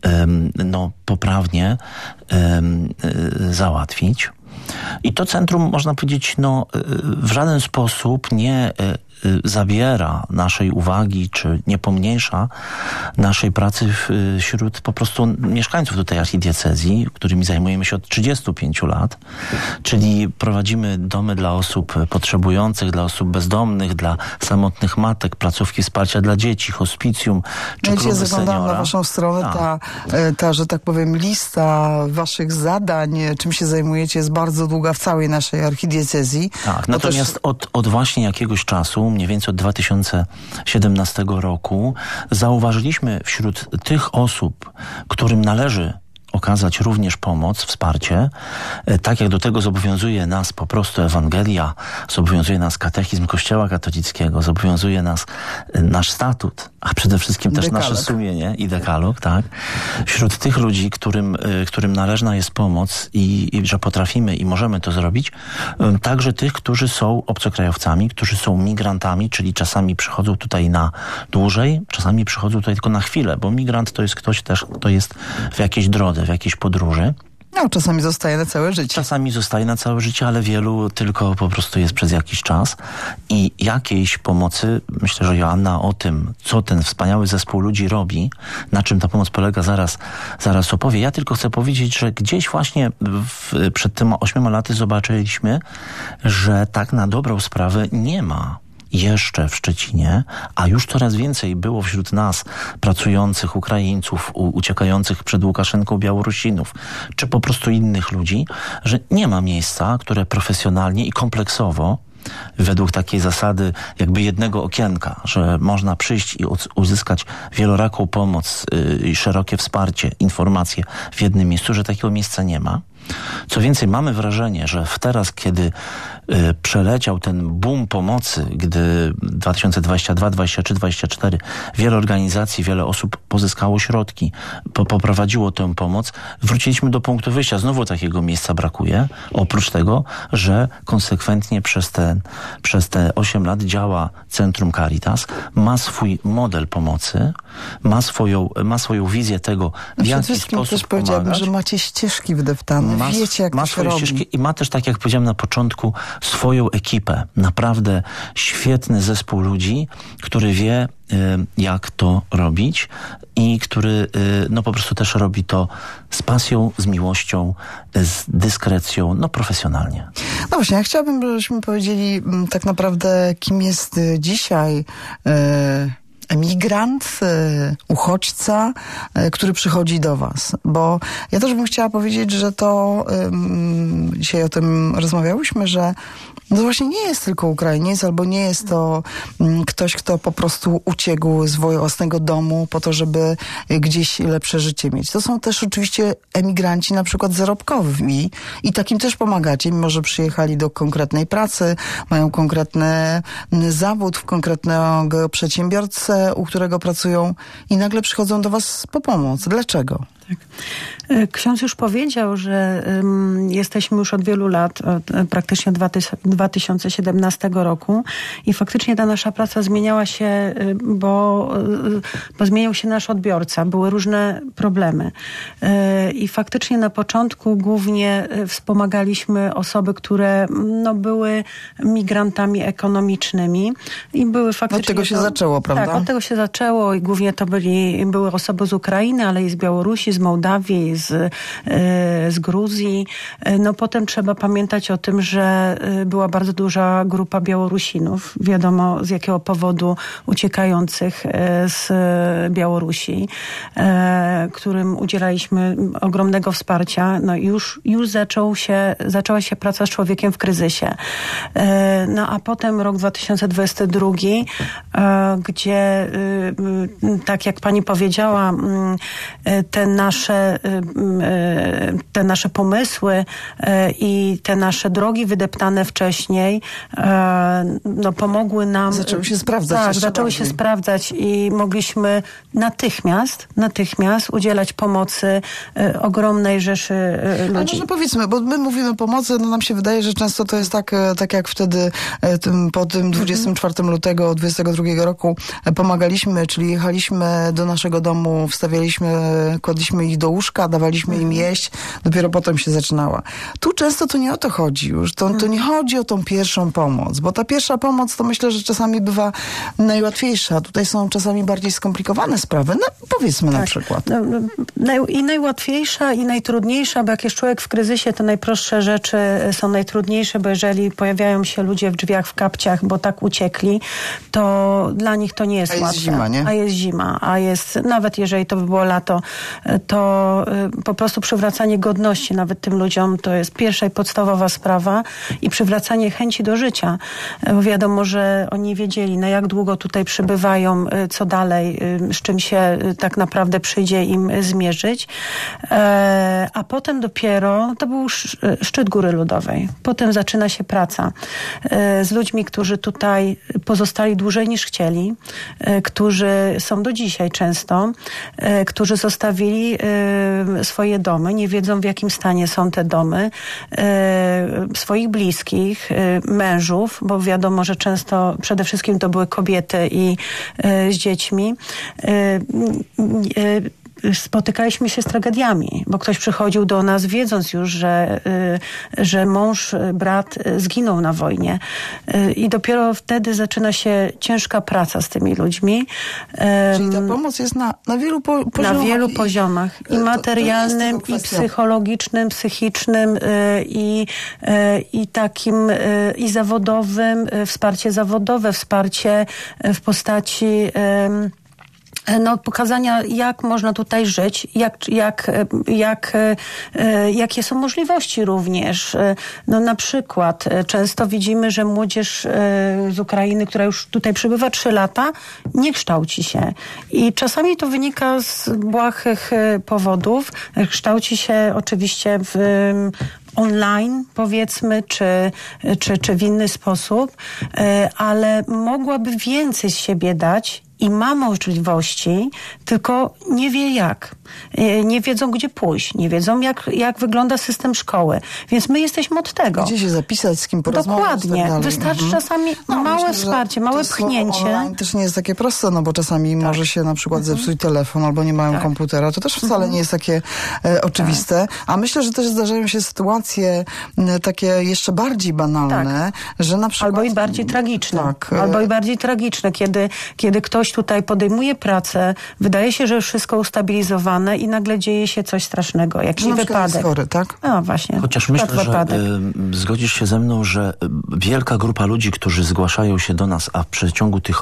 poprawnie załatwić. I to centrum, można powiedzieć, w żaden sposób nie zabiera naszej uwagi, czy nie pomniejsza naszej pracy wśród po prostu mieszkańców tutaj archidiecezji, którymi zajmujemy się od 35 lat. Czyli prowadzimy domy dla osób potrzebujących, dla osób bezdomnych, dla samotnych matek, placówki wsparcia dla dzieci, hospicjum, czy kluby seniora. Zaglądałam na waszą stronę, ta, że tak powiem, lista waszych zadań, czym się zajmujecie, jest bardzo długa w całej naszej archidiecezji. Tak, natomiast od właśnie jakiegoś czasu, mniej więcej od 2017 roku, zauważyliśmy wśród tych osób, którym należy okazać również pomoc, wsparcie, tak jak do tego zobowiązuje nas po prostu Ewangelia, zobowiązuje nas katechizm Kościoła katolickiego, zobowiązuje nas nasz statut, a przede wszystkim też nasze sumienie i dekalog, tak? Wśród tych ludzi, którym należna jest pomoc i że potrafimy i możemy to zrobić, także tych, którzy są obcokrajowcami, którzy są migrantami, czyli czasami przychodzą tutaj na dłużej, czasami przychodzą tutaj tylko na chwilę, bo migrant to jest ktoś też, kto jest w jakiejś drodze, w jakiejś podróży. Czasami zostaje na całe życie. Czasami zostaje na całe życie, ale wielu tylko po prostu jest przez jakiś czas. I jakiejś pomocy, myślę, że Joanna o tym, co ten wspaniały zespół ludzi robi, na czym ta pomoc polega, zaraz opowie. Ja tylko chcę powiedzieć, że gdzieś właśnie przed tym 8 laty zobaczyliśmy, że tak na dobrą sprawę nie ma jeszcze w Szczecinie, a już coraz więcej było wśród nas pracujących Ukraińców, uciekających przed Łukaszenką Białorusinów, czy po prostu innych ludzi, że nie ma miejsca, które profesjonalnie i kompleksowo według takiej zasady jakby jednego okienka, że można przyjść i uzyskać wieloraką pomoc i szerokie wsparcie, informacje w jednym miejscu, że takiego miejsca nie ma. Co więcej, mamy wrażenie, że teraz, kiedy przeleciał ten boom pomocy, gdy 2022, 2023, 2024 wiele organizacji, wiele osób pozyskało środki, poprowadziło tę pomoc, wróciliśmy do punktu wyjścia. Znowu takiego miejsca brakuje. Oprócz tego, że konsekwentnie przez te 8 lat działa Centrum Caritas, ma swój model pomocy, ma swoją wizję tego, w jaki sposób też powiedziałabym, że macie ścieżki wydeptane. Wiecie, jak to się robi. I ma też, tak jak powiedziałem na początku, swoją ekipę. Naprawdę świetny zespół ludzi, który wie, jak to robić i który po prostu też robi to z pasją, z miłością, z dyskrecją, profesjonalnie. No właśnie, ja chciałabym, żebyśmy powiedzieli tak naprawdę, kim jest dzisiaj emigrant, uchodźca, który przychodzi do was. Bo ja też bym chciała powiedzieć, że to dzisiaj o tym rozmawiałyśmy, że no właśnie nie jest tylko Ukrainiec, albo nie jest to ktoś, kto po prostu uciekł z własnego domu po to, żeby gdzieś lepsze życie mieć. To są też oczywiście emigranci na przykład zarobkowi i takim też pomagacie, mimo że przyjechali do konkretnej pracy, mają konkretny zawód w konkretnego przedsiębiorcę, u którego pracują i nagle przychodzą do was po pomoc. Dlaczego? Tak. Ksiądz już powiedział, że jesteśmy już od wielu lat, praktycznie 2017 roku i faktycznie ta nasza praca zmieniała się, bo zmieniał się nasz odbiorca, były różne problemy. I faktycznie na początku głównie wspomagaliśmy osoby, które były migrantami ekonomicznymi i były faktycznie... Od tego się zaczęło, prawda? Tak, od tego się zaczęło i głównie to były osoby z Ukrainy, ale i z Białorusi, z Mołdawii, z Gruzji. Potem trzeba pamiętać o tym, że była bardzo duża grupa Białorusinów, wiadomo z jakiego powodu uciekających z Białorusi, którym udzielaliśmy ogromnego wsparcia. Już zaczęła się praca z człowiekiem w kryzysie. A potem rok 2022, gdzie tak jak pani powiedziała, te nasze pomysły i te nasze drogi wydeptane wcześniej pomogły nam... Zaczęły się sprawdzać. Tak, zaczęły się sprawdzać i mogliśmy natychmiast udzielać pomocy ogromnej rzeszy ludzi. Ale może powiedzmy, bo my mówimy o pomocy, nam się wydaje, że często to jest tak jak wtedy po tym 24 lutego 2022 roku pomagaliśmy, czyli jechaliśmy do naszego domu, kładliśmy ich do łóżka, dawaliśmy im jeść, dopiero potem się zaczynała. Tu często to nie o to chodzi już. To nie chodzi o tą pierwszą pomoc, bo ta pierwsza pomoc to myślę, że czasami bywa najłatwiejsza. Tutaj są czasami bardziej skomplikowane sprawy. Powiedzmy na przykład. I najłatwiejsza i najtrudniejsza, bo jak jest człowiek w kryzysie, to najprostsze rzeczy są najtrudniejsze, bo jeżeli pojawiają się ludzie w drzwiach w kapciach, bo tak uciekli, to dla nich to nie jest łatwe. Zima, nie? A jest zima, nawet jeżeli to by było lato, to po prostu przywracanie godności nawet tym ludziom to jest pierwsza i podstawowa sprawa i przywracanie chęci do życia. Bo wiadomo, że oni wiedzieli, na jak długo tutaj przybywają, co dalej, z czym się tak naprawdę przyjdzie im zmierzyć. A potem dopiero, to był szczyt Góry Ludowej. Potem zaczyna się praca z ludźmi, którzy tutaj pozostali dłużej niż chcieli, którzy są do dzisiaj często, którzy zostawili swoje domy, nie wiedzą w jakim stanie są te domy, swoich bliskich, mężów, bo wiadomo, że często przede wszystkim to były kobiety i z dziećmi. Spotykaliśmy się z tragediami, bo ktoś przychodził do nas wiedząc już, że mąż, brat zginął na wojnie. I dopiero wtedy zaczyna się ciężka praca z tymi ludźmi. Czyli ta pomoc jest na wielu poziomach. Na wielu poziomach. I materialnym, i psychologicznym, psychicznym, i takim, i zawodowym, wsparcie zawodowe, wsparcie w postaci pokazania, jak można tutaj żyć, jakie są możliwości również. Na przykład często widzimy, że młodzież z Ukrainy, która już tutaj przebywa 3 lata, nie kształci się. I czasami to wynika z błahych powodów. Kształci się oczywiście online, powiedzmy, czy w inny sposób, ale mogłaby więcej z siebie dać i ma możliwości, tylko nie wie jak. Nie wiedzą, gdzie pójść. Nie wiedzą, jak wygląda system szkoły. Więc my jesteśmy od tego. Gdzie się zapisać, z kim porozmawiać. Dokładnie. Tak, wystarczy czasami małe wsparcie, małe pchnięcie. Online też nie jest takie proste, bo czasami może się na przykład zepsuć telefon albo nie mają komputera. To też wcale nie jest takie oczywiste. A myślę, że też zdarzają się sytuacje takie jeszcze bardziej banalne, że na przykład... Albo i bardziej tragiczne. Albo i bardziej tragiczne, kiedy ktoś tutaj podejmuje pracę, wydaje się, że już wszystko ustabilizowane i nagle dzieje się coś strasznego, jakiś wypadek. Chory, tak? No właśnie. Chociaż myślę, że zgodzisz się ze mną, że wielka grupa ludzi, którzy zgłaszają się do nas, a w przeciągu tych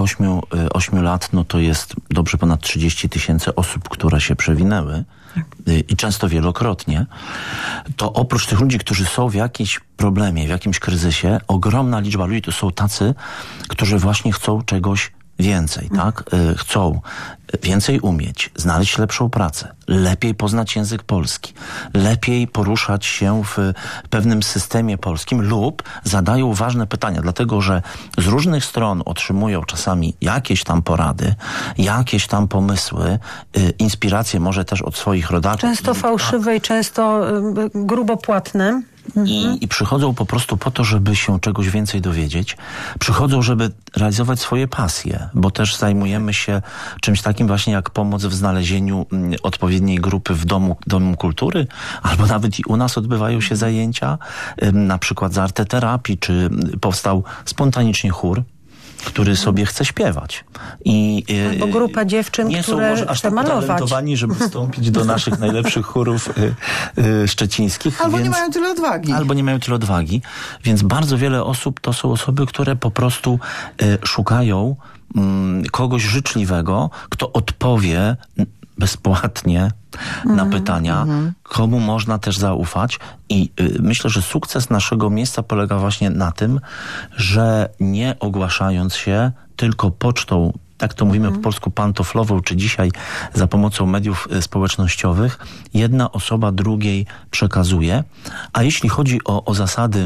8 lat, to jest dobrze ponad 30 000 osób, które się przewinęły i często wielokrotnie, to oprócz tych ludzi, którzy są w jakimś problemie, w jakimś kryzysie, ogromna liczba ludzi to są tacy, którzy właśnie chcą czegoś więcej, tak? Chcą więcej umieć, znaleźć lepszą pracę, lepiej poznać język polski, lepiej poruszać się w pewnym systemie polskim lub zadają ważne pytania, dlatego że z różnych stron otrzymują czasami jakieś tam porady, jakieś tam pomysły, inspiracje może też od swoich rodaków. Często fałszywe i często grubo płatne. I przychodzą po prostu po to, żeby się czegoś więcej dowiedzieć. Przychodzą, żeby realizować swoje pasje, bo też zajmujemy się czymś takim właśnie jak pomoc w znalezieniu odpowiedniej grupy w domu kultury, albo nawet i u nas odbywają się zajęcia, na przykład z arteterapii, czy powstał spontanicznie chór, który sobie chce śpiewać. Albo grupa dziewczyn, które chce malować. Utalentowani, żeby wstąpić do naszych najlepszych chórów szczecińskich. Albo nie mają tyle odwagi. Albo nie mają tyle odwagi. Więc bardzo wiele osób to są osoby, które po prostu szukają kogoś życzliwego, kto odpowie bezpłatnie na pytania, komu można też zaufać i myślę, że sukces naszego miejsca polega właśnie na tym, że nie ogłaszając się tylko pocztą, tak to mówimy po polsku, pantoflową, czy dzisiaj za pomocą mediów społecznościowych, jedna osoba drugiej przekazuje, a jeśli chodzi o zasady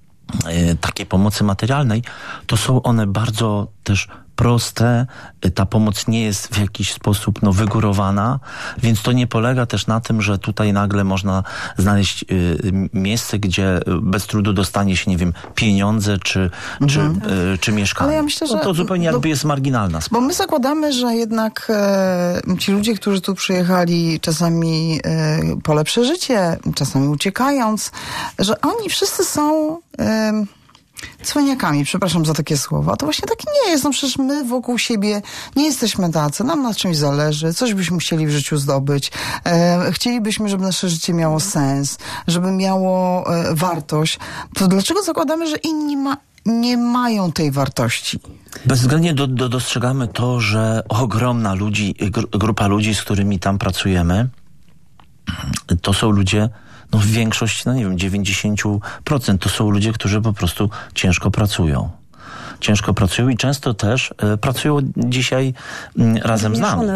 takiej pomocy materialnej, to są one bardzo też proste, ta pomoc nie jest w jakiś sposób wygórowana, więc to nie polega też na tym, że tutaj nagle można znaleźć miejsce, gdzie bez trudu dostanie się, nie wiem, pieniądze czy mieszkanie. Ale ja myślę, że to zupełnie jakby jest marginalna sprawa. Bo my zakładamy, że jednak ci ludzie, którzy tu przyjechali czasami po lepsze życie, czasami uciekając, że oni wszyscy są... cwaniakami, przepraszam za takie słowa. To właśnie tak nie jest. Przecież my wokół siebie nie jesteśmy tacy. Nam na czymś zależy. Coś byśmy chcieli w życiu zdobyć. Chcielibyśmy, żeby nasze życie miało sens, żeby miało wartość. To dlaczego zakładamy, że inni nie mają tej wartości? Bezwzględnie dostrzegamy to, że ogromna grupa ludzi, z którymi tam pracujemy, to są ludzie, w większości, 90% to są ludzie, którzy po prostu ciężko pracują i często też pracują dzisiaj razem z nami.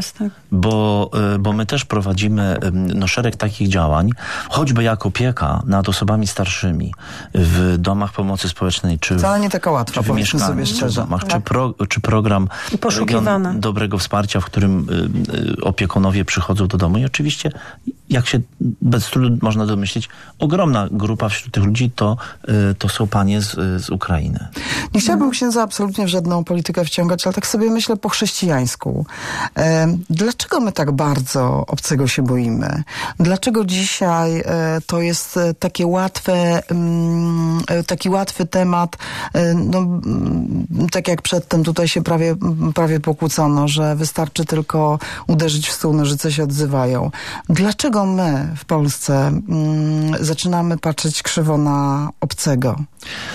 Bo my też prowadzimy szereg takich działań, choćby jak opieka nad osobami starszymi w domach pomocy społecznej, czy wcale nie taka łatwa, powiedzmy sobie szczerze, czy program Region Dobrego Wsparcia, w którym opiekunowie przychodzą do domu i oczywiście, jak się bez trudu można domyślić, ogromna grupa wśród tych ludzi to są panie z Ukrainy. Nie chciałabym księdza absolutnie w żadną politykę wciągać, ale tak sobie myślę po chrześcijańsku. Dlaczego my tak bardzo obcego się boimy? Dlaczego dzisiaj to jest taki łatwy temat, tak jak przedtem tutaj się prawie pokłócono, że wystarczy tylko uderzyć w stół, nożyce się odzywają. Dlaczego my w Polsce zaczynamy patrzeć krzywo na obcego?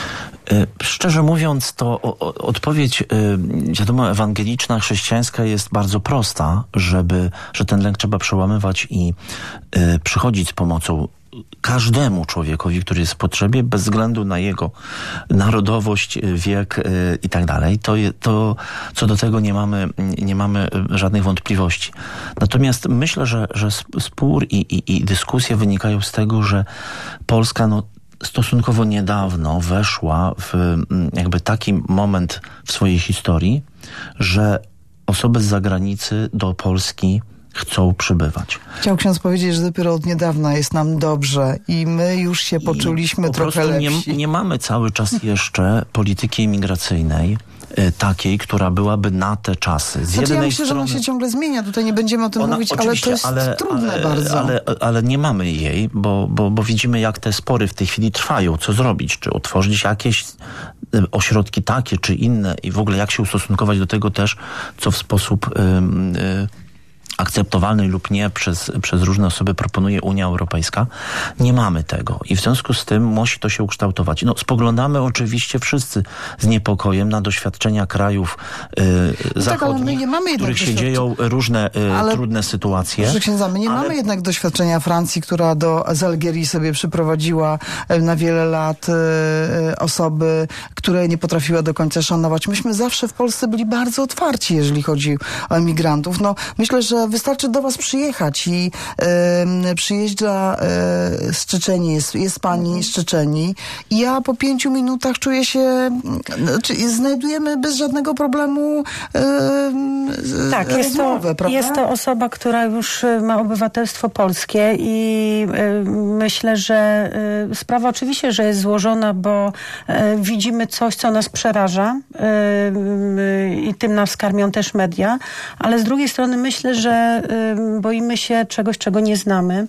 Szczerze mówiąc, to odpowiedź, wiadomo, ewangeliczna, chrześcijańska jest bardzo prosta, że ten lęk trzeba przełamywać i przychodzić z pomocą każdemu człowiekowi, który jest w potrzebie, bez względu na jego narodowość, wiek i tak dalej. To co do tego nie mamy żadnych wątpliwości. Natomiast myślę, że spór i dyskusje wynikają z tego, że Polska stosunkowo niedawno weszła w jakby taki moment w swojej historii, że osoby z zagranicy do Polski chcą przybywać. Chciał ksiądz powiedzieć, że dopiero od niedawna jest nam dobrze i my już się poczuliśmy trochę lepsi. Nie mamy cały czas jeszcze polityki imigracyjnej takiej, która byłaby na te czasy. Z jednej ja myślę, że ona się ciągle zmienia. Tutaj nie będziemy o tym mówić, ale to jest trudne bardzo. Ale nie mamy jej, bo widzimy, jak te spory w tej chwili trwają. Co zrobić? Czy otworzyć jakieś ośrodki takie, czy inne i w ogóle jak się ustosunkować do tego też, co w sposób akceptowalny lub nie przez różne osoby proponuje Unia Europejska. Nie mamy tego i w związku z tym musi to się ukształtować. Spoglądamy oczywiście wszyscy z niepokojem na doświadczenia krajów zachodnich, w których się dzieją różne trudne sytuacje. Proszę księdza, my nie mamy jednak doświadczenia Francji, która z Algierii sobie przyprowadziła na wiele lat osoby, które nie potrafiła do końca szanować. Myśmy zawsze w Polsce byli bardzo otwarci, jeżeli chodzi o emigrantów. Myślę, że wystarczy do was przyjechać i przyjeżdża z Czeczenii, jest pani z Czeczenii i ja po 5 minutach czuję się, znajdujemy bez żadnego problemu rozmowę, prawda? Jest to osoba, która już ma obywatelstwo polskie i myślę, że sprawa oczywiście, że jest złożona, bo widzimy coś, co nas przeraża i tym nas karmią też media, ale z drugiej strony myślę, że boimy się czegoś, czego nie znamy.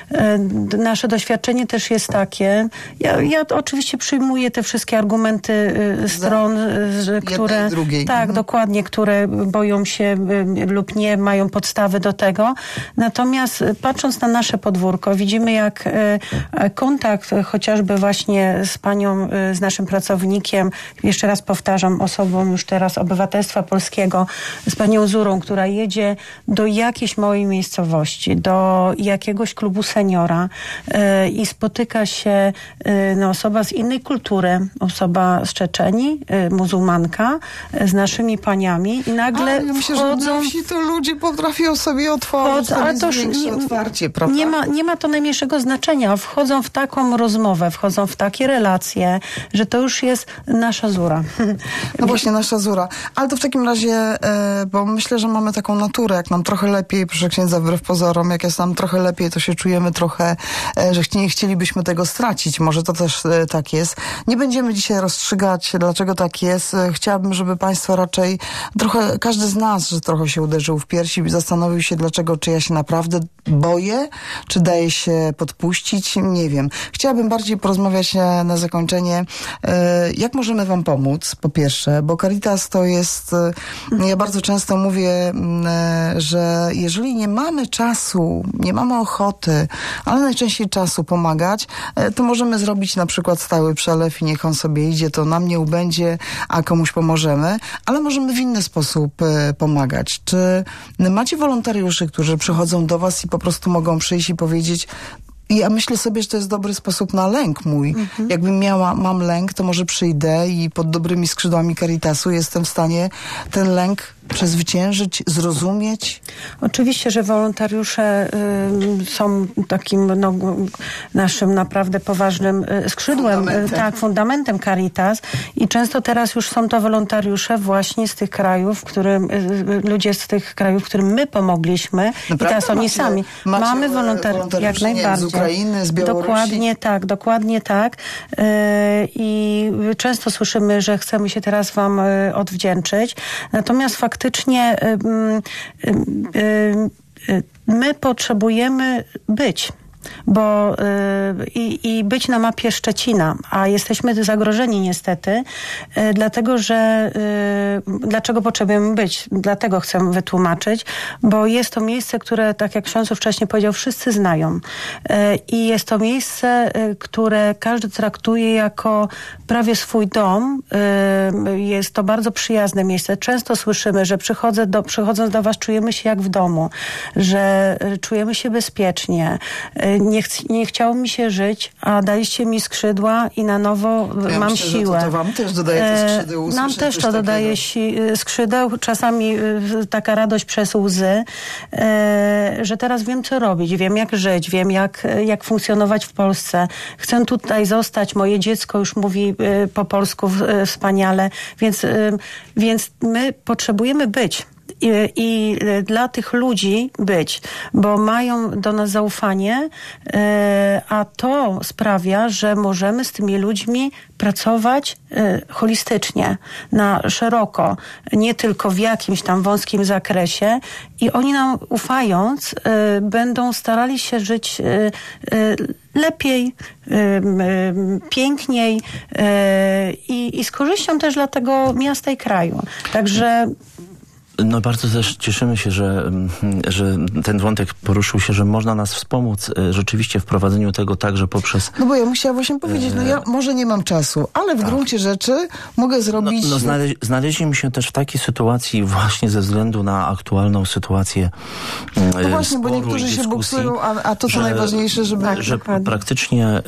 Nasze doświadczenie też jest takie. Ja oczywiście przyjmuję te wszystkie argumenty stron, które dokładnie, które boją się lub nie mają podstawy do tego. Natomiast patrząc na nasze podwórko, widzimy, jak kontakt chociażby właśnie z panią, z naszym pracownikiem, jeszcze raz powtarzam, osobą już teraz obywatelstwa polskiego, z panią Zurą, która jedzie do jakiejś małej miejscowości, do jakiegoś klubu seniora i spotyka się osoba z innej kultury, osoba z Czeczenii, muzułmanka, z naszymi paniami i nagle ja myślę, wchodzą... że na wsi to ludzie potrafią sobie otworzyć, ale to już otwarcie, prawda? Nie ma to najmniejszego znaczenia. Wchodzą w taką rozmowę, wchodzą w takie relacje, że to już jest nasza Zura. No właśnie, nasza Zura. Ale to w takim razie, bo myślę, że mamy taką naturę, jak nam trochę lepiej, proszę księdza, wbrew pozorom, jak jest nam trochę lepiej, to się czujemy trochę, że nie chcielibyśmy tego stracić. Może to też tak jest. Nie będziemy dzisiaj rozstrzygać, dlaczego tak jest. Chciałabym, żeby państwo raczej trochę, każdy z nas, że trochę się uderzył w piersi i zastanowił się, dlaczego, czy ja się naprawdę boję, czy daję się podpuścić, nie wiem. Chciałabym bardziej porozmawiać na zakończenie, jak możemy wam pomóc, po pierwsze, bo Caritas to jest, ja bardzo często mówię, że jeżeli nie mamy czasu, nie mamy ochoty, ale najczęściej czasu pomagać, to możemy zrobić na przykład stały przelew i niech on sobie idzie, to nam nie ubędzie, a komuś pomożemy, ale możemy w inny sposób pomagać. Czy macie wolontariuszy, którzy przychodzą do was i po prostu mogą przyjść i powiedzieć, ja myślę sobie, że to jest dobry sposób na lęk mój. Jakbym mam lęk, to może przyjdę i pod dobrymi skrzydłami Caritasu jestem w stanie ten lęk przezwyciężyć, zrozumieć? Oczywiście, że wolontariusze są takim naszym naprawdę poważnym skrzydłem, fundamentem Caritas i często teraz już są to wolontariusze właśnie z tych krajów, ludzie z tych krajów, którym my pomogliśmy. Naprawdę? I teraz oni sami. Mamy wolontariuszy, jak najbardziej. Z Ukrainy, z Białorusi? Dokładnie tak. I często słyszymy, że chcemy się teraz wam odwdzięczyć. Natomiast faktycznie my potrzebujemy być. bo i być na mapie Szczecina, a jesteśmy zagrożeni niestety, dlatego że dlaczego potrzebujemy być? Dlatego chcę wytłumaczyć, bo jest to miejsce, które, tak jak ksiądz wcześniej powiedział, wszyscy znają. I jest to miejsce, które każdy traktuje jako prawie swój dom. Jest to bardzo przyjazne miejsce. Często słyszymy, że przychodząc do was czujemy się jak w domu, że czujemy się bezpiecznie. Nie chciało mi się żyć, a daliście mi skrzydła i na nowo mam siłę. To wam też dodaje te skrzydeł. Nam też to dodaje skrzydeł. Czasami taka radość przez łzy, że teraz wiem, co robić. Wiem, jak żyć. Wiem, jak funkcjonować w Polsce. Chcę tutaj zostać. Moje dziecko już mówi po polsku wspaniale. Więc my potrzebujemy być. I dla tych ludzi być, bo mają do nas zaufanie, a to sprawia, że możemy z tymi ludźmi pracować holistycznie, na szeroko, nie tylko w jakimś tam wąskim zakresie i oni nam ufając będą starali się żyć lepiej, piękniej i z korzyścią też dla tego miasta i kraju. Także no bardzo też cieszymy się, że ten wątek poruszył się, że można nas wspomóc rzeczywiście w prowadzeniu tego także poprzez... No bo ja musiałam właśnie powiedzieć, ja może nie mam czasu, ale w gruncie rzeczy mogę zrobić... Znaleźliśmy się też w takiej sytuacji właśnie ze względu na aktualną sytuację no właśnie, bo niektórzy się boksują, a to co najważniejsze, żeby... Że praktycznie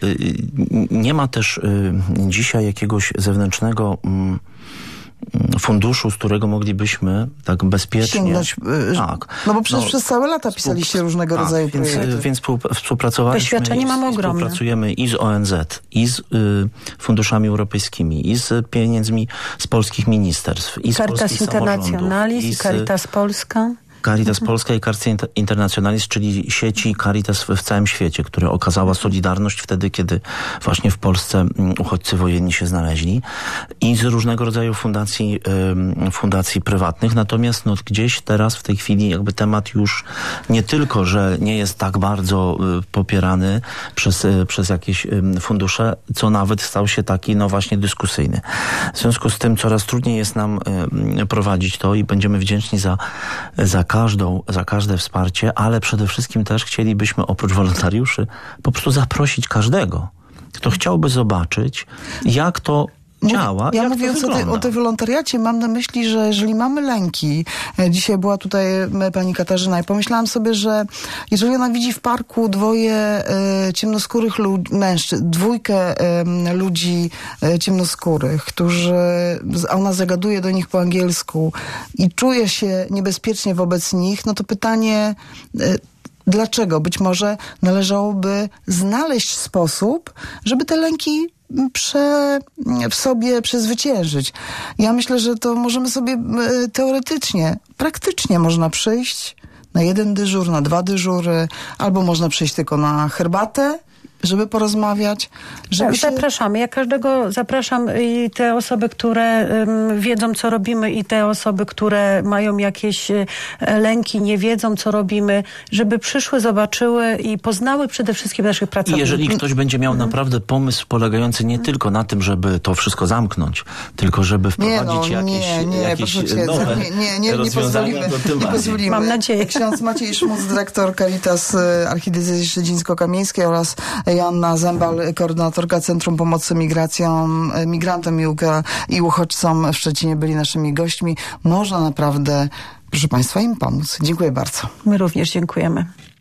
nie ma też dzisiaj jakiegoś zewnętrznego funduszu, z którego moglibyśmy tak bezpiecznie... Sięgnąć, tak. No bo przecież przez całe lata pisaliście różnego rodzaju projekty. Więc współpracowaliśmy. Doświadczenie mam ogromne. Współpracujemy i z ONZ, i z funduszami europejskimi, i z pieniędzmi z polskich ministerstw, i z polskich Internationalis, i Caritas Polska. Caritas Polska i Caritas Internationalis, czyli sieci Caritas w całym świecie, która okazała solidarność wtedy, kiedy właśnie w Polsce uchodźcy wojenni się znaleźli i z różnego rodzaju fundacji prywatnych. Natomiast gdzieś teraz w tej chwili jakby temat już nie tylko, że nie jest tak bardzo popierany przez jakieś fundusze, co nawet stał się taki właśnie dyskusyjny. W związku z tym coraz trudniej jest nam prowadzić to i będziemy wdzięczni za każde wsparcie, ale przede wszystkim też chcielibyśmy oprócz wolontariuszy po prostu zaprosić każdego, kto chciałby zobaczyć, jak to działa. Ja mówiąc o tym wolontariacie, mam na myśli, że jeżeli mamy lęki, dzisiaj była tutaj pani Katarzyna i pomyślałam sobie, że jeżeli ona widzi w parku dwoje ciemnoskórych mężczyzn, dwójkę ludzi ciemnoskórych, a ona zagaduje do nich po angielsku i czuje się niebezpiecznie wobec nich, no to pytanie... Dlaczego? Być może należałoby znaleźć sposób, żeby te lęki w sobie przezwyciężyć. Ja myślę, że to możemy sobie teoretycznie, praktycznie można przyjść na 1 dyżur, na 2 dyżury, albo można przyjść tylko na herbatę, żeby porozmawiać. Zapraszamy. Ja każdego zapraszam i te osoby, które wiedzą, co robimy i te osoby, które mają jakieś lęki, nie wiedzą, co robimy, żeby przyszły, zobaczyły i poznały przede wszystkim naszych pracowników. Jeżeli ktoś będzie miał naprawdę pomysł polegający nie tylko na tym, żeby to wszystko zamknąć, tylko żeby wprowadzić jakieś nowe rozwiązania, nie pozwolimy. Mam nadzieję. Ksiądz Maciej Szmuc, dyrektor Caritas Archidiecezji Szczecińsko-Kamiejskiej oraz Joanna Zembal, koordynatorka Centrum Pomocy Migrantom i Uchodźcom w Szczecinie byli naszymi gośćmi. Można naprawdę, proszę Państwa, im pomóc. Dziękuję bardzo. My również dziękujemy.